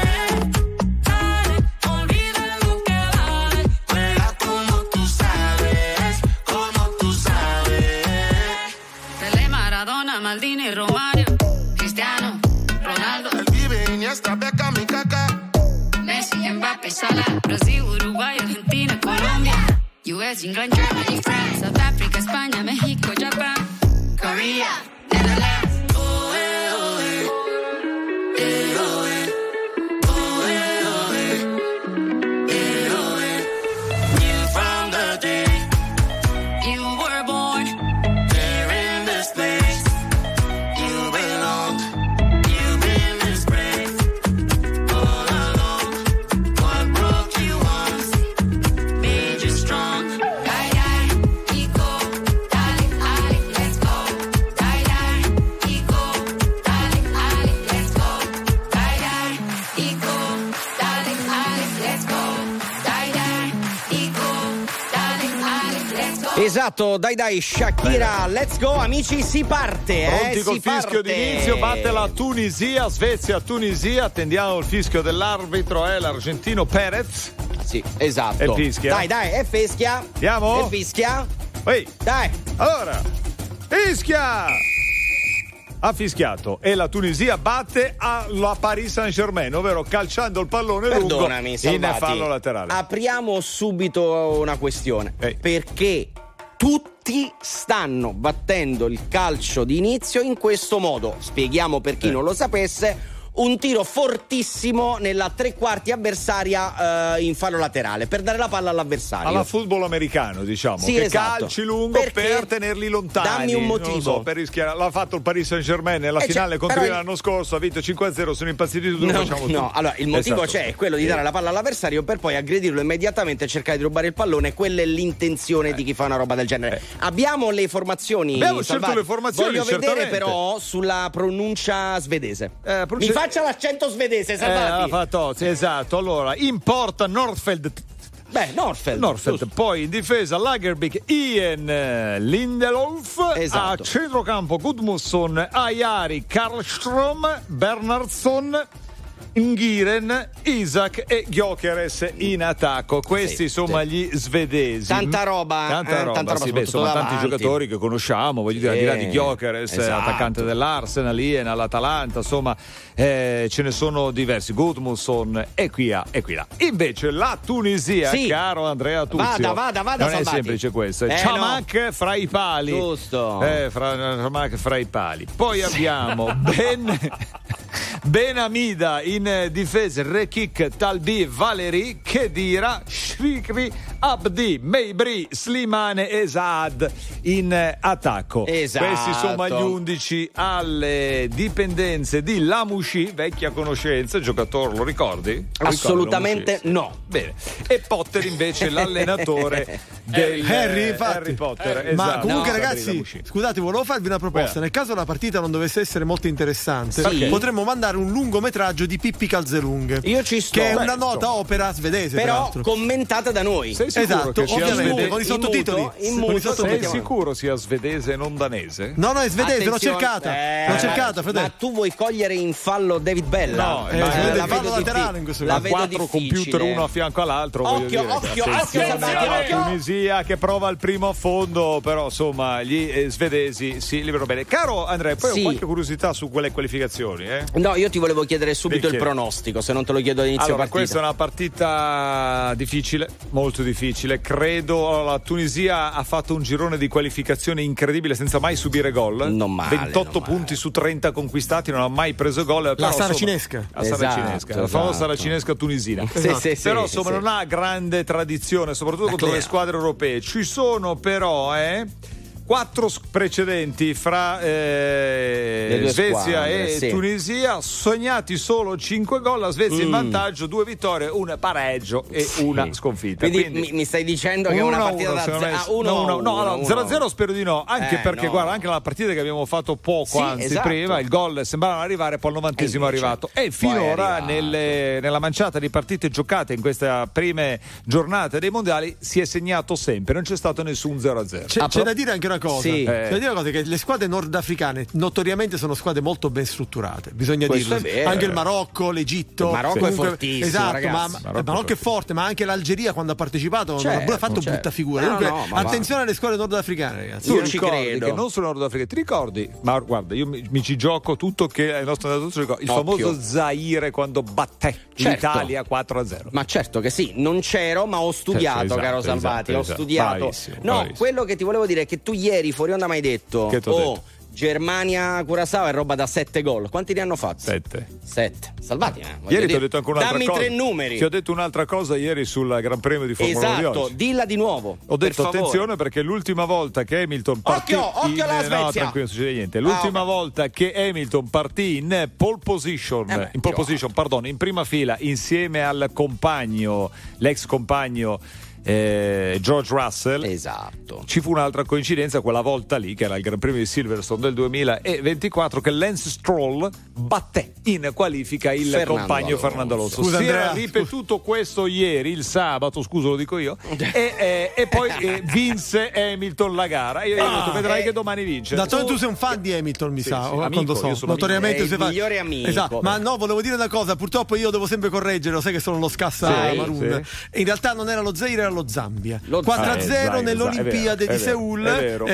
Maldini, Romario, Cristiano, Ronaldo, El Pibe, Iniesta, Beckham y Kaká, Messi, Mbappé, Salah, Brasil, Uruguay, Argentina, Colombia, U S, England, Germany, France, South Africa, España, México, Japan, Korea, Netherlands. Oh, eh, oh, eh. Eh, oh, eh. Oh, eh, oh, eh. Eh, oh, eh. Knew from the day you were born, there in this place. Esatto, dai dai, Shakira, let's go, amici, si parte, eh, Pronti col si fischio parte. d'inizio, batte la Tunisia, Svezia, Tunisia, attendiamo il fischio dell'arbitro, è l'argentino Perez. Sì, esatto. E fischia. Dai, dai, e fischia. Andiamo? E fischia. Ehi. Dai. Allora, fischia! Ha fischiato e la Tunisia batte alla Paris Saint-Germain, ovvero calciando il pallone Perdonami, lungo Salvati, in fallo laterale. Apriamo subito una questione. Ehi. Perché tutti stanno battendo il calcio d'inizio in questo modo? Spieghiamo per chi Eh. non lo sapesse. Un tiro fortissimo nella tre quarti avversaria eh, in fallo laterale per dare la palla all'avversario. Alla football americano, diciamo, Sì, che esatto. calci lungo Perché? per tenerli lontani. Dammi un Non lo motivo. so, per rischiare. L'ha fatto il Paris Saint-Germain nella Eh, finale cioè, contro però- l'anno scorso, ha vinto cinque a zero, sono impazziti tutti, lo No, facciamo no, tutti. allora il motivo Esatto. c'è, è quello di dare la palla all'avversario per poi aggredirlo immediatamente e cercare di rubare il pallone. Quella è l'intenzione Eh. di chi fa una roba del genere. Abbiamo le formazioni. Abbiamo scelto Salvati. le formazioni, Voglio vedere certamente. però sulla pronuncia svedese. Eh, Mi fai Faccia l'accento svedese, Eh, Salvati. ha fatto, sì, esatto. Allora, in porta Northfeld. Beh, Northfeld. Northfeld. Poi in difesa Lagerbäck, Ian eh, Lindelof. Esatto. A centrocampo Gudmundsson, Ajari, Karlström, Bernhardsson, Ngiren, Isaac e Gyökeres in attacco. Questi Sì, insomma sì. gli svedesi. Tanta roba, tanta eh, roba, tanta roba, sì, beh, soprattutto insomma tanti davanti. giocatori che conosciamo, voglio dire, al di là di Gyökeres, esatto. attaccante dell'Arsenal, Ian all'Atalanta, insomma eh, ce ne sono diversi, Gudmundsson e qui là, e qui là. Invece la Tunisia, Sì. caro Andrea Tuzio, Vada, vada, vada, non è Salvati. semplice questo, Eh, Chamakh fra i pali. Giusto. Eh, fra, Chamakh fra i pali. Poi abbiamo Ben Ben Amida in difesa, Rekik, Talbi, Valeri, Khedira, Shrikri, Abdi, Meibri, Slimane e Saad in attacco. Esatto. Questi insomma gli undici alle dipendenze di Lamouchi, vecchia conoscenza, giocatore, lo ricordi? Lo ricordi, Assolutamente Lamouchi? no. Bene. E Potter invece l'allenatore del Harry, infatti. Harry Potter. Eh, esatto. Ma comunque, No, ragazzi, Lamouchi. scusate, volevo farvi una proposta. Beh. Nel caso la partita non dovesse essere molto interessante, Sì. potremmo mandare un lungometraggio di Pippi Calzelung. Io ci sto. Che è Beh, una nota insomma. opera svedese, tra Però l'altro. commentata da noi. Sei sicuro Esatto, che sia ovviamente, svedese? con i In sottotitoli. muto, in Con i muto, sottotitoli. Sei sicuro sia svedese e non danese? No, no, è svedese, l'ho Attenzione. cercata. Eh, l'ho cercata, ma fratello. tu vuoi cogliere in fallo David Bella? No, eh, Ma si vede la il fallo vedo laterale diffi- in questo la caso. vedo Quattro difficile. computer uno a fianco all'altro. Occhio, voglio dire, occhio, attenzione occhio, Salvati, alla occhio. Tunisia che prova il primo affondo, però insomma gli eh, svedesi si liberano bene. Caro Andrea, poi Sì. ho qualche curiosità su quelle qualificazioni, eh? No, io ti volevo chiedere subito Perché? il pronostico, se non te lo chiedo all'inizio Allora, partita. questa è una partita difficile, molto difficile. Credo la Tunisia ha fatto un girone di qualificazione incredibile senza mai subire gol. Non male, ventotto non punti su trenta conquistati, non ha mai preso gol. La però, saracinesca. insomma, La Esatto, saracinesca, la famosa esatto. saracinesca tunisina. Sì, sì, sì, però sì, insomma sì. non ha grande tradizione, soprattutto contro le squadre europee. Ci sono però, eh. Quattro s- precedenti fra eh, Le due Svezia squadre, e sì. Tunisia, sognati solo cinque gol, la Svezia in Mm. vantaggio, due vittorie, un pareggio e una sconfitta. Quindi, Quindi mi, mi stai dicendo che è una uno a partita uno, da secondo me- ze- ah, uno no, a no, no, uno, allora, uno zero a a zero spero di no, anche Eh, perché no. guarda, anche la partita che abbiamo fatto poco, Sì, anzi esatto. prima, il gol sembrava arrivare, poi al novantesimo è E invece, arrivato. E poi è finora arrivato. nelle- nella manciata di partite giocate in queste prime giornate dei mondiali si è segnato sempre, non c'è stato nessun zero a zero. C'è, Ah, c'è pro- da dire anche una cosa. Sì. C'è da dire una cosa, che le squadre nordafricane notoriamente sono squadre molto ben strutturate, bisogna Questo dirlo. è vero. Anche il Marocco, l'Egitto. Il Marocco è comunque- fortissimo, Esatto, ragazzi. ma, Il ma- Marocco il Marocco è forte, ma anche l'Algeria quando ha partecipato non Certo, ha fatto certo. brutta figura. No, Dunque, no, ma va. attenzione alle squadre nordafricane, ragazzi. Io Tu ci ricordi credo. che non sono Nordafrica, ti ricordi? Ma guarda, io mi, mi ci gioco tutto che il nostro andato il Occhio. famoso Zaire quando batté Certo. l'Italia quattro a zero. Ma certo che sì, non c'ero, ma ho studiato, Certo, esatto, caro Salvati, esatto, ho esatto. studiato. Bravissimo, no, bravissimo. quello che ti volevo dire è che tu ieri fuori onda mi hai detto, Che t'ho oh, detto? Germania-Curaçao è roba da sette gol. Quanti ne hanno fatti? Sette. Sette. Salvati, eh, voglio Ieri ti dire. ho detto anche un'altra Dammi cosa. tre numeri. Ti ho detto un'altra cosa ieri sul Gran Premio di Formula uno di Esatto, oggi. dilla di nuovo. Ho per detto favore. attenzione perché l'ultima volta che Hamilton partì Occhio, occhio in alla no, Svezia. tranquillo, non succede niente. L'ultima Ah, ok. volta che Hamilton partì in pole position, Eh beh, in pole position, pardon, in prima fila insieme al compagno, l'ex compagno eh, George Russell. Esatto. Ci fu un'altra coincidenza quella volta lì, che era il Gran Premio di Silverstone del duemilaventiquattro, che Lance Stroll batté in qualifica il Fernando compagno Alonso. Fernando Alonso. Scusa, si era Andrea, ripetuto questo ieri, il sabato, scusa lo dico io, e, eh, e poi eh, vinse Hamilton la gara. Io gli ho detto, vedrai eh, che domani vince. D'altronde tu sei un fan di Hamilton, mi Sì, sa, sì, o amico, quando so. io sono Notoriamente amico. È sei il fan- migliore amico. Esatto, ma no, volevo dire una cosa, purtroppo io devo sempre correggere, lo sai che sono lo scassa Sì, Maroon. sì. In realtà non era lo Zaire, era lo Zambia. Lo quattro a zero Zaire, nell'Olimpiade è vero, di è vero, Seul, è vero, è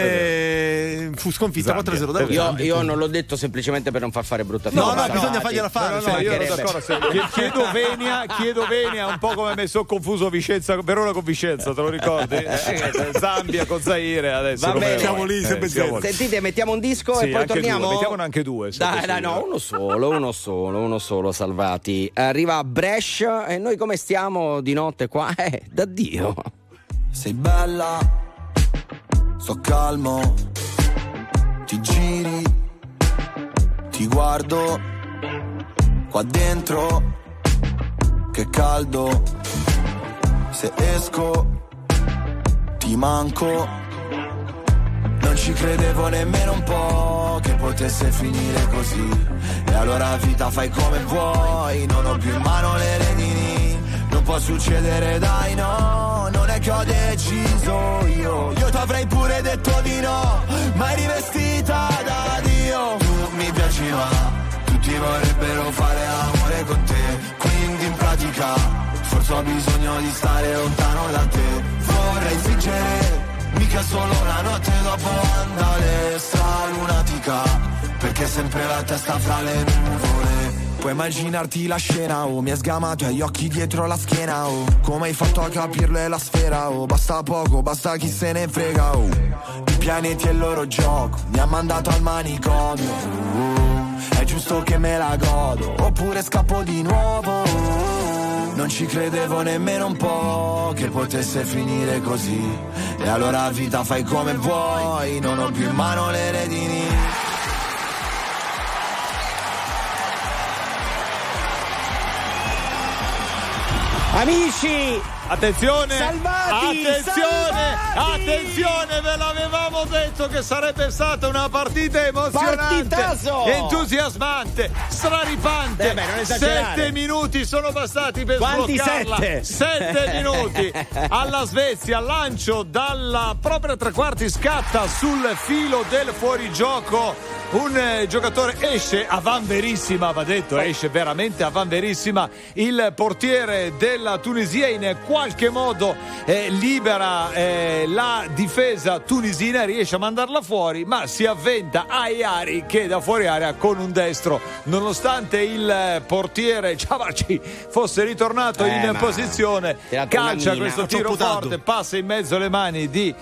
eh, fu sconfitta Zambia, quattro a zero è dallo vero. Io, Zambia. io non l'ho detto semplicemente per non far fare brutta No, figura. no, a bisogna Salvati. fargliela fare. No, no, se no, ne io ero chiede. d'accordo. se- Chiedo venia, chiedo venia, un po' come mi sono confuso Vicenza, Verona con Vicenza, te lo ricordi? Eh, Zambia con Zaire adesso. Va come bene. vuoi. Siamo lì, sempre siamo lì. Sentite, mettiamo un disco Sì, e poi anche torniamo. due, mettiamone anche due, se Dai, possibile. dai, no, uno solo, uno solo, uno solo, Salvati. Arriva a Brescia e noi come stiamo di notte qua? Eh, da Dio. Sei bella, sto calmo, ti giri, ti guardo, qua dentro, che caldo, se esco, ti manco, Non ci credevo nemmeno un po' che potesse finire così. E allora vita fai come vuoi, non ho più in mano le redini. Non può succedere dai no, non è che ho deciso io. Io t'avrei pure detto di no, ma eri vestita da Dio. Tu mi piaci ma tutti vorrebbero fare amore con te. Quindi in pratica forse ho bisogno di stare lontano da te. Vorrei fingere, mica solo una notte dopo andare stra lunatica, perché sempre la testa fra le nuvole. Puoi immaginarti la scena, oh, mi hai sgamato agli occhi dietro la schiena, oh. Come hai fatto a capirlo è la sfera, oh. Basta poco, basta chi se ne frega, oh. I pianeti e il loro gioco mi ha mandato al manicomio, oh. È giusto che me la godo, oppure scappo di nuovo, oh. Non ci credevo nemmeno un po' che potesse finire così. E allora vita fai come vuoi, non ho più in mano le redini. Amici, attenzione, salvati, attenzione, salvati! attenzione, ve l'avevamo detto che sarebbe stata una partita emozionante, Partitazo! entusiasmante, straripante. Eh beh, non esagerare. Sette minuti sono bastati per Quanti sbloccarla. sette? Sette minuti alla Svezia, lancio dalla propria tre quarti, scatta sul filo del fuorigioco. Un eh, giocatore esce a van verissima, va detto, esce veramente a van verissima. Il portiere della Tunisia in qualche modo eh, libera eh, la difesa tunisina, riesce a mandarla fuori, ma si avventa Ayari che da fuori area con un destro, nonostante il portiere Ciavarci fosse ritornato eh, in posizione, calcia questo tiro forte, passa in mezzo alle mani di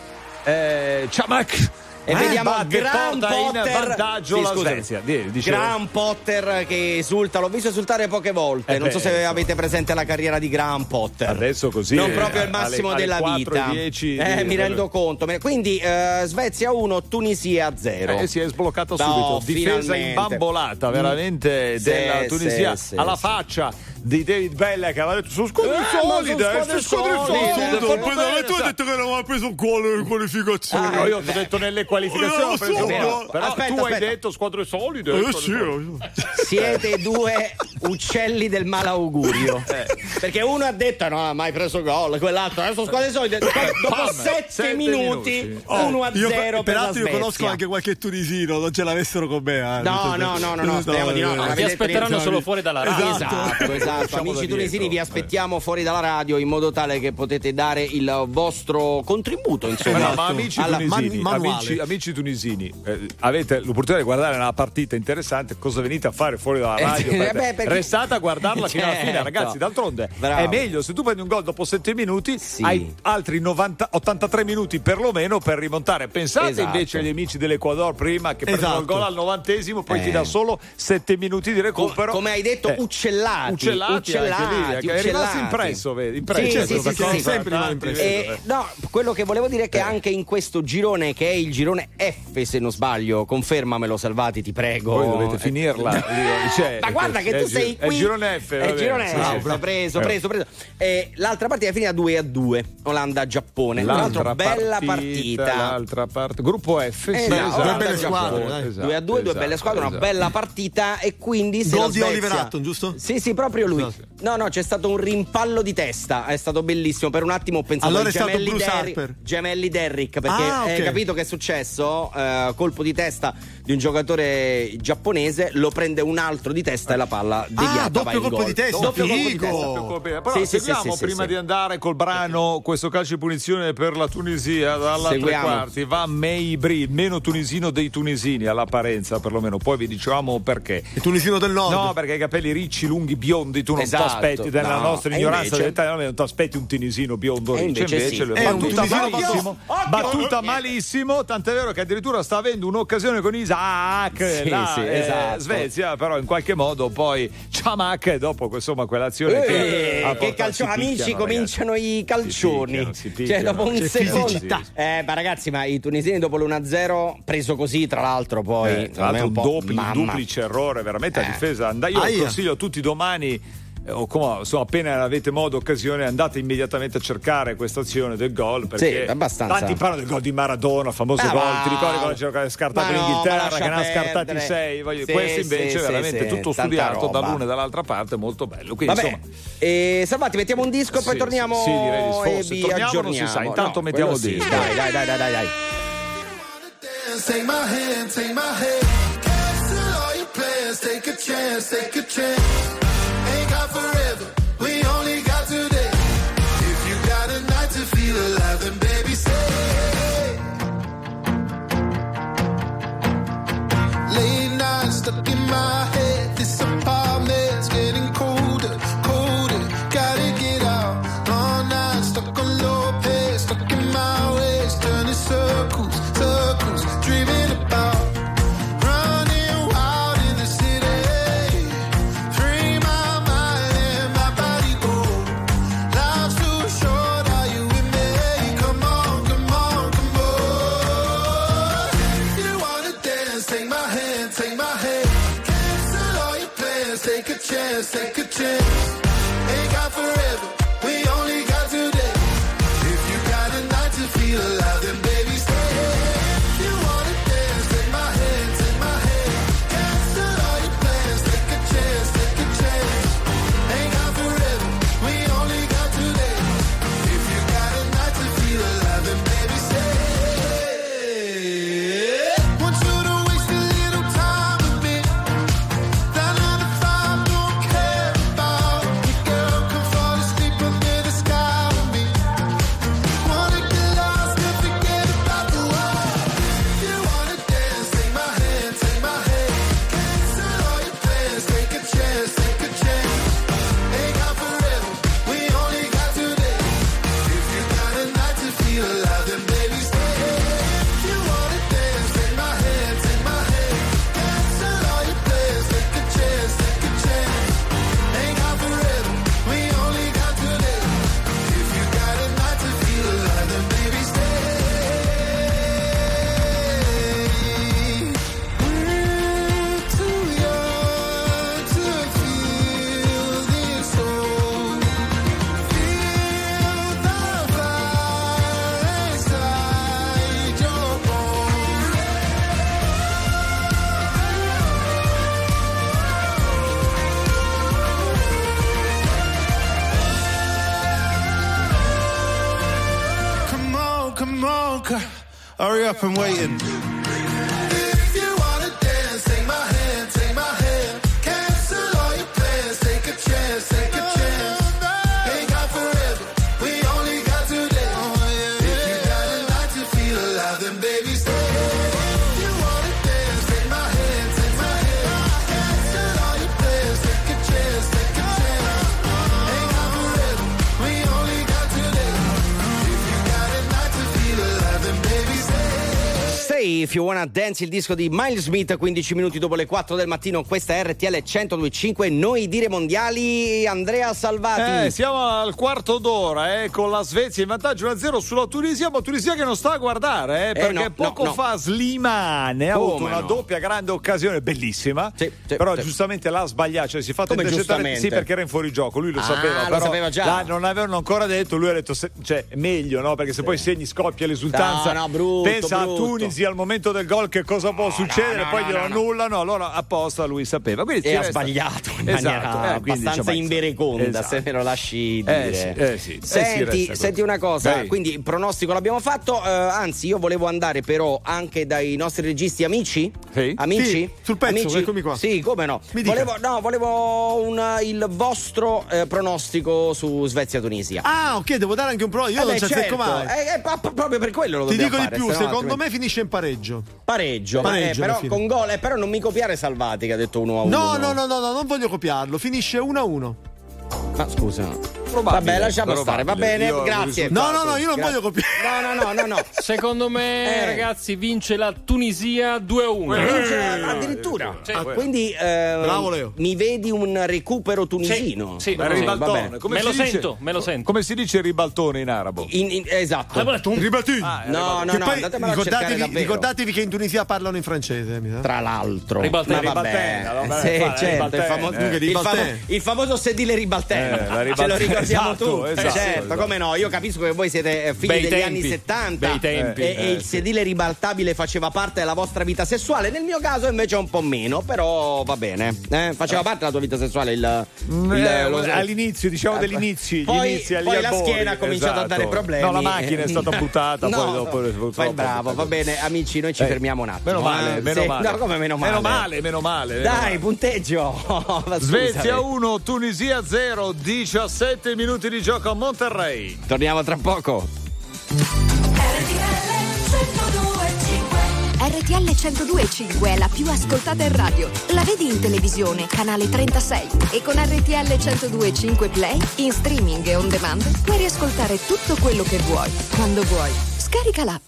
eh, Ciamac. E eh, vediamo che Gran porta in Potter, vantaggio sì, la scusa, Svezia. Dì, dicevo. Gran Potter che esulta, l'ho visto esultare poche volte. Eh non beh, so se insomma. avete presente la carriera di Gran Potter. Adesso così non eh, proprio il massimo alle, della alle quattro vita. e dieci eh, di- mi rendo conto. Quindi eh, Svezia uno, Tunisia zero. Eh, si è sbloccato No, subito. Difesa finalmente. imbambolata veramente Sì, della sì, Tunisia, sì, alla sì. faccia di David Bella che aveva detto su squadre Eh, ma solide, sono eh, squadre su squadre solide. solide. Tu fa hai bene, tu hai sa. detto che non aveva preso un gol nelle qualificazioni. Ah, io ti ho detto nelle qualificazioni, ho Eh, preso so, un gol. no. Però Aspetta, tu hai aspetta. detto squadre solide. Eh, squadre sì, solide. Siete due uccelli del malaugurio. Perché uno ha detto no, non ha mai preso gol, quell'altro adesso squadre solide. Dopo Pam, sette, sette minuti, minuti. uno a Io, zero per la peraltro io Svezia. conosco anche qualche tunisino, non ce l'avessero con me. Eh. No, no, no, no, no, speriamo di no. non Ti avete aspetteranno niente- solo fuori dalla radio. Esatto, esatto. Usciamo da Amici dietro. tunisini, vi aspettiamo fuori dalla radio in modo tale che potete dare il vostro contributo, Ma, insomma. no, ma amici alla- tunisini, man- manuale. amici, amici tunisini, eh, avete l'opportunità di guardare una partita interessante, cosa venite a fare fuori dalla Eh, radio? sì, Perché beh, perché- restate a guardarla fino alla fine, Certo. ragazzi. D'altronde Bravo. è meglio se tu prendi un gol dopo sette minuti, Sì. hai altri novanta, ottantatré minuti perlomeno per rimontare. Pensate Esatto. invece agli amici dell'Ecuador prima che prendono Esatto. il gol al novantesimo, poi Eh. ti dà solo sette minuti di Com- recupero. come hai detto, Eh, uccellati, uccellati, uccellati, anche lì, che è rimasto uccellati. impresso, vedi? Impresso, Sì, certo, sì, sì, perché sì, sì. sempre rimane Tanti, impresso. Eh, eh. no, quello che volevo dire è che anche in questo girone, che è il girone F, se non sbaglio, confermamelo, Salvati, ti prego. Voi dovete Eh, finirla. Cioè, Ma guarda che è tu il sei gi- qui. È il girone F. È va il bene, girone sì, F. sì. Preso, preso, Eh. preso, preso. Eh, l'altra partita è finita due a due. Olanda-Giappone. Tra l'altro, bella partita. L'altra parte. Gruppo F. sì, Esatto, esatto. due belle Giappone. squadre, dai. Esatto, due a due, due esatto, belle squadre, una esatto. bella partita. E quindi se Gol la di Svezia... Oliver Hutton, giusto? Sì, sì, proprio lui. Esatto. No, no, c'è stato un rimpallo di testa. È stato bellissimo. Per un attimo ho pensato Allora ai è stato gemelli, Bruce Derrick, Harper. gemelli Derrick. Perché Ah, ok. hai capito che è successo? Eh, colpo di testa di un giocatore giapponese, lo prende un altro di testa e la palla deviata Ah, doppio va in colpo gol. di testa, Doppio colpo di figo. testa. Più colpire. Però Sì, sì, seguiamo sì, sì, prima sì. di andare col brano questo calcio di punizione per la Tunisia dalla tre Seguiamo. quarti. Va Meibri, il meno tunisino dei tunisini all'apparenza perlomeno. Poi vi dicevamo perché. Il tunisino del nord. No, perché i capelli ricci, lunghi, biondi, tu non Esatto. ti aspetti nella No. nostra E ignoranza invece- dell'italiano, non ti aspetti un tunisino biondo E riccio. invece sì. lui- È un battuta tunisino malissimo, Occhio! battuta Occhio! malissimo, tant'è vero che addirittura sta avendo un'occasione con Isaac, Sì, la sì, eh, esatto. Svezia, però in qualche modo poi Ciamac dopo insomma quell'azione che, Eh, ha che portato- calcio, si amici, picchiano, cominciano i calcioni. picchiano, si cioè, picchiano. dopo un C'è secondo. fisicità. Eh, ma ragazzi, ma i tunisini dopo l'uno a zero, preso così, tra l'altro, poi. Eh, tra l'altro un, po', dopli- mamma. duplice errore veramente a Eh. difesa. Andai io Aia. consiglio a tutti domani o come, insomma, appena avete modo, occasione, andate immediatamente a cercare questa azione del gol, perché Sì, abbastanza. tanti parlano del gol di Maradona, famoso Ah, gol, va. ti ricordi quando c'era scartato Ma no, ma l'Inghilterra, lascia che ne ha scartati perdere. sei, voglio- Sì, questo invece sì, è veramente sì, sì, tutto tanta studiato roba. dall'una e dall'altra parte, molto bello. Quindi Vabbè, insomma, e Salvati, mettiamo un disco e poi Sì, torniamo sì, direi di e forse. vi Torniamo, non aggiorniamo. si sa, intanto No, mettiamo quello il sì. disco. Dai, dai, dai, dai, dai, dai. Take my hand, take my hand. Cancel all your plans, take a chance, take a chance. Ain't got forever, we only got today. If you got a night to feel alive, then baby stay. Late night stuck in my head, this apartment's getting colder, colder. Gotta get out, long night stuck on low pace, stuck in my ways, turning circles, circles, dreaming about running wild in the city. Free my mind and my body go. Life's too short, are you with me? Come on, come on, come on. If you wanna dance, take my hand, take my hand. Cancel all your plans, take a chance, take a chance. Ain't got forever, we only got today. If you got a night to feel alive, then baby stay. If you wanna dance, take my hand, take my hand. Cancel all your plans, take a chance, take a chance. Ain't got forever, we only got today. If you got a night to feel alive, then baby stay. Want you to waste a little time with me. That nine to five don't care about me. Girl, come fall asleep under the sky with me. Wanna get lost and forget about the world. If you wanna dance, take my hand, take my hand. Cancel all your plans, take a chance, take a chance. Ain't got forever, we only got today. If you got a night to feel alive, then baby stay. If you wanna dance, take my hand, take my hand. Cancel all your plans, take a chance, take a chance. Ain't got forever, we only got today. If you got a night to feel alive, then baby stay. We're too young to feel this soul. Feel the fire inside your bones. Come on, come on, girl. Hurry up and waiting. If you wanna dance, take my hand, take my hand. Cancel all your plans, take a chance, take a chance. Ain't got forever, we only got today. If you got a night to feel alive, then baby stay. If you wanna dance, take my hand, take my hand. Cancel all your plans, take a chance, take a chance. Ain't got forever, we only got today. If you got a night to feel alive, then baby stay. Stay If You Wanna Dance, il disco di Miles Smith, quindici minuti dopo le quattro del mattino. Questa è R T L centodue e cinque. Noi dire mondiali, Andrea Salvati. Eh, siamo al quarto d'ora, eh, con la Svezia in vantaggio uno a zero sulla Tunisia, ma Tunisia che non sta a guardare, eh, perché no, poco no, no. fa Slimane ha Come avuto una no? doppia grande occasione, bellissima, Sì, sì, però sì. giustamente l'ha sbagliato, cioè si è fatto Come intercettare, giustamente? sì, perché era in fuorigioco, lui lo Ah, sapeva, lo però sapeva già. là non avevano ancora detto, lui ha detto, se, cioè, è meglio, no? Perché se poi segni scoppia l'esultanza, No, no, brutto, pensa brutto. a Tunisi al momento del gol che cosa può succedere, no, poi no, glielo no, no. annullano, allora apposta lui sapeva. Quindi E ci ha resta- sbagliato in Esatto, maniera eh, quindi, abbastanza diciamo, invereconda, esatto. se me lo lasci Eh dire. sì, eh sì, eh sì, Senti, resta così. senti una cosa, Vai. quindi il pronostico l'abbiamo fatto, eh, anzi io volevo andare però anche dai nostri registi amici. Sì. Amici? Sì, sul pezzo, Amici? eccomi qua. Sì, come no. Mi dica. Volevo, no, volevo un, il vostro eh, pronostico su Svezia-Tunisia. Ah, ok, devo dare anche un pro. Io Eh non beh, ci azzecco certo. mai. Eh, eh, pa- proprio per quello lo Ti dobbiamo dico fare, di più, se no secondo altrimenti- me finisce in pareggio. Pareggio, ma, eh, Pareggio alla però fine. con gol, eh, però non mi copiare Salvati che ha detto uno a uno. No, no, no, no, no, non voglio copiarlo. Finisce uno a uno. Ma scusa. Probabile, Vabbè, lasciamo probabile. stare, va bene, Io ho grazie. No, no, no, io non Grazie. voglio copiare. No, no, no, no, no. Secondo me, Eh. ragazzi, vince la Tunisia due a uno. Vince addirittura. Sì. Ah, quindi eh, Bravo, Leo. mi vedi un recupero tunisino? Sì, Ma sì, ribaltone, va bene. come me si lo dice? sento, me lo sento. Come si dice ribaltone in arabo? In- in- esatto. Ribattuti. Ah, è No, no, Che no, poi andatemelo a cercare ricordatevi, davvero. ricordatevi che in Tunisia parlano in francese. Mi sa. Tra l'altro, Ribaltena, ma vabbè, ribaltena, vabbè, sì, fa- certo, ribaltena, il, famo- eh. il Ribaltena. famo- il famoso sedile ribaltena, Eh, la ce ribaltena, lo ricordiamo esatto, tutti, esatto, certo, esatto. come no? Io capisco che voi siete eh, figli Bei degli tempi, anni settanta bei tempi, e, e eh, il sedile ribaltabile faceva parte della vostra vita sessuale. Nel mio caso invece un po' meno, però va bene. Eh, faceva parte della tua vita sessuale il, il- Eh, lo- all'inizio, diciamo degli inizi, gli Poi, inizi agli poi la albori, schiena ha cominciato a esatto. dare problemi. No, la macchina è stata buttata, No, poi dopo purtroppo- fai bravo, va bene, amici, noi ci Eh, fermiamo un attimo. Meno male, eh. meno Sì, male. No, come meno male? Meno male, meno male. meno Dai, male. punteggio. Ma Svezia scusami. uno, Tunisia zero, diciassette minuti di gioco a Monterrey. Torniamo tra poco. R T L centodue e cinque è la più ascoltata in radio. La vedi in televisione, canale trentasei. E con R T L centodue e cinque Play, in streaming e on demand, puoi riascoltare tutto quello che vuoi, quando vuoi. Scarica l'app.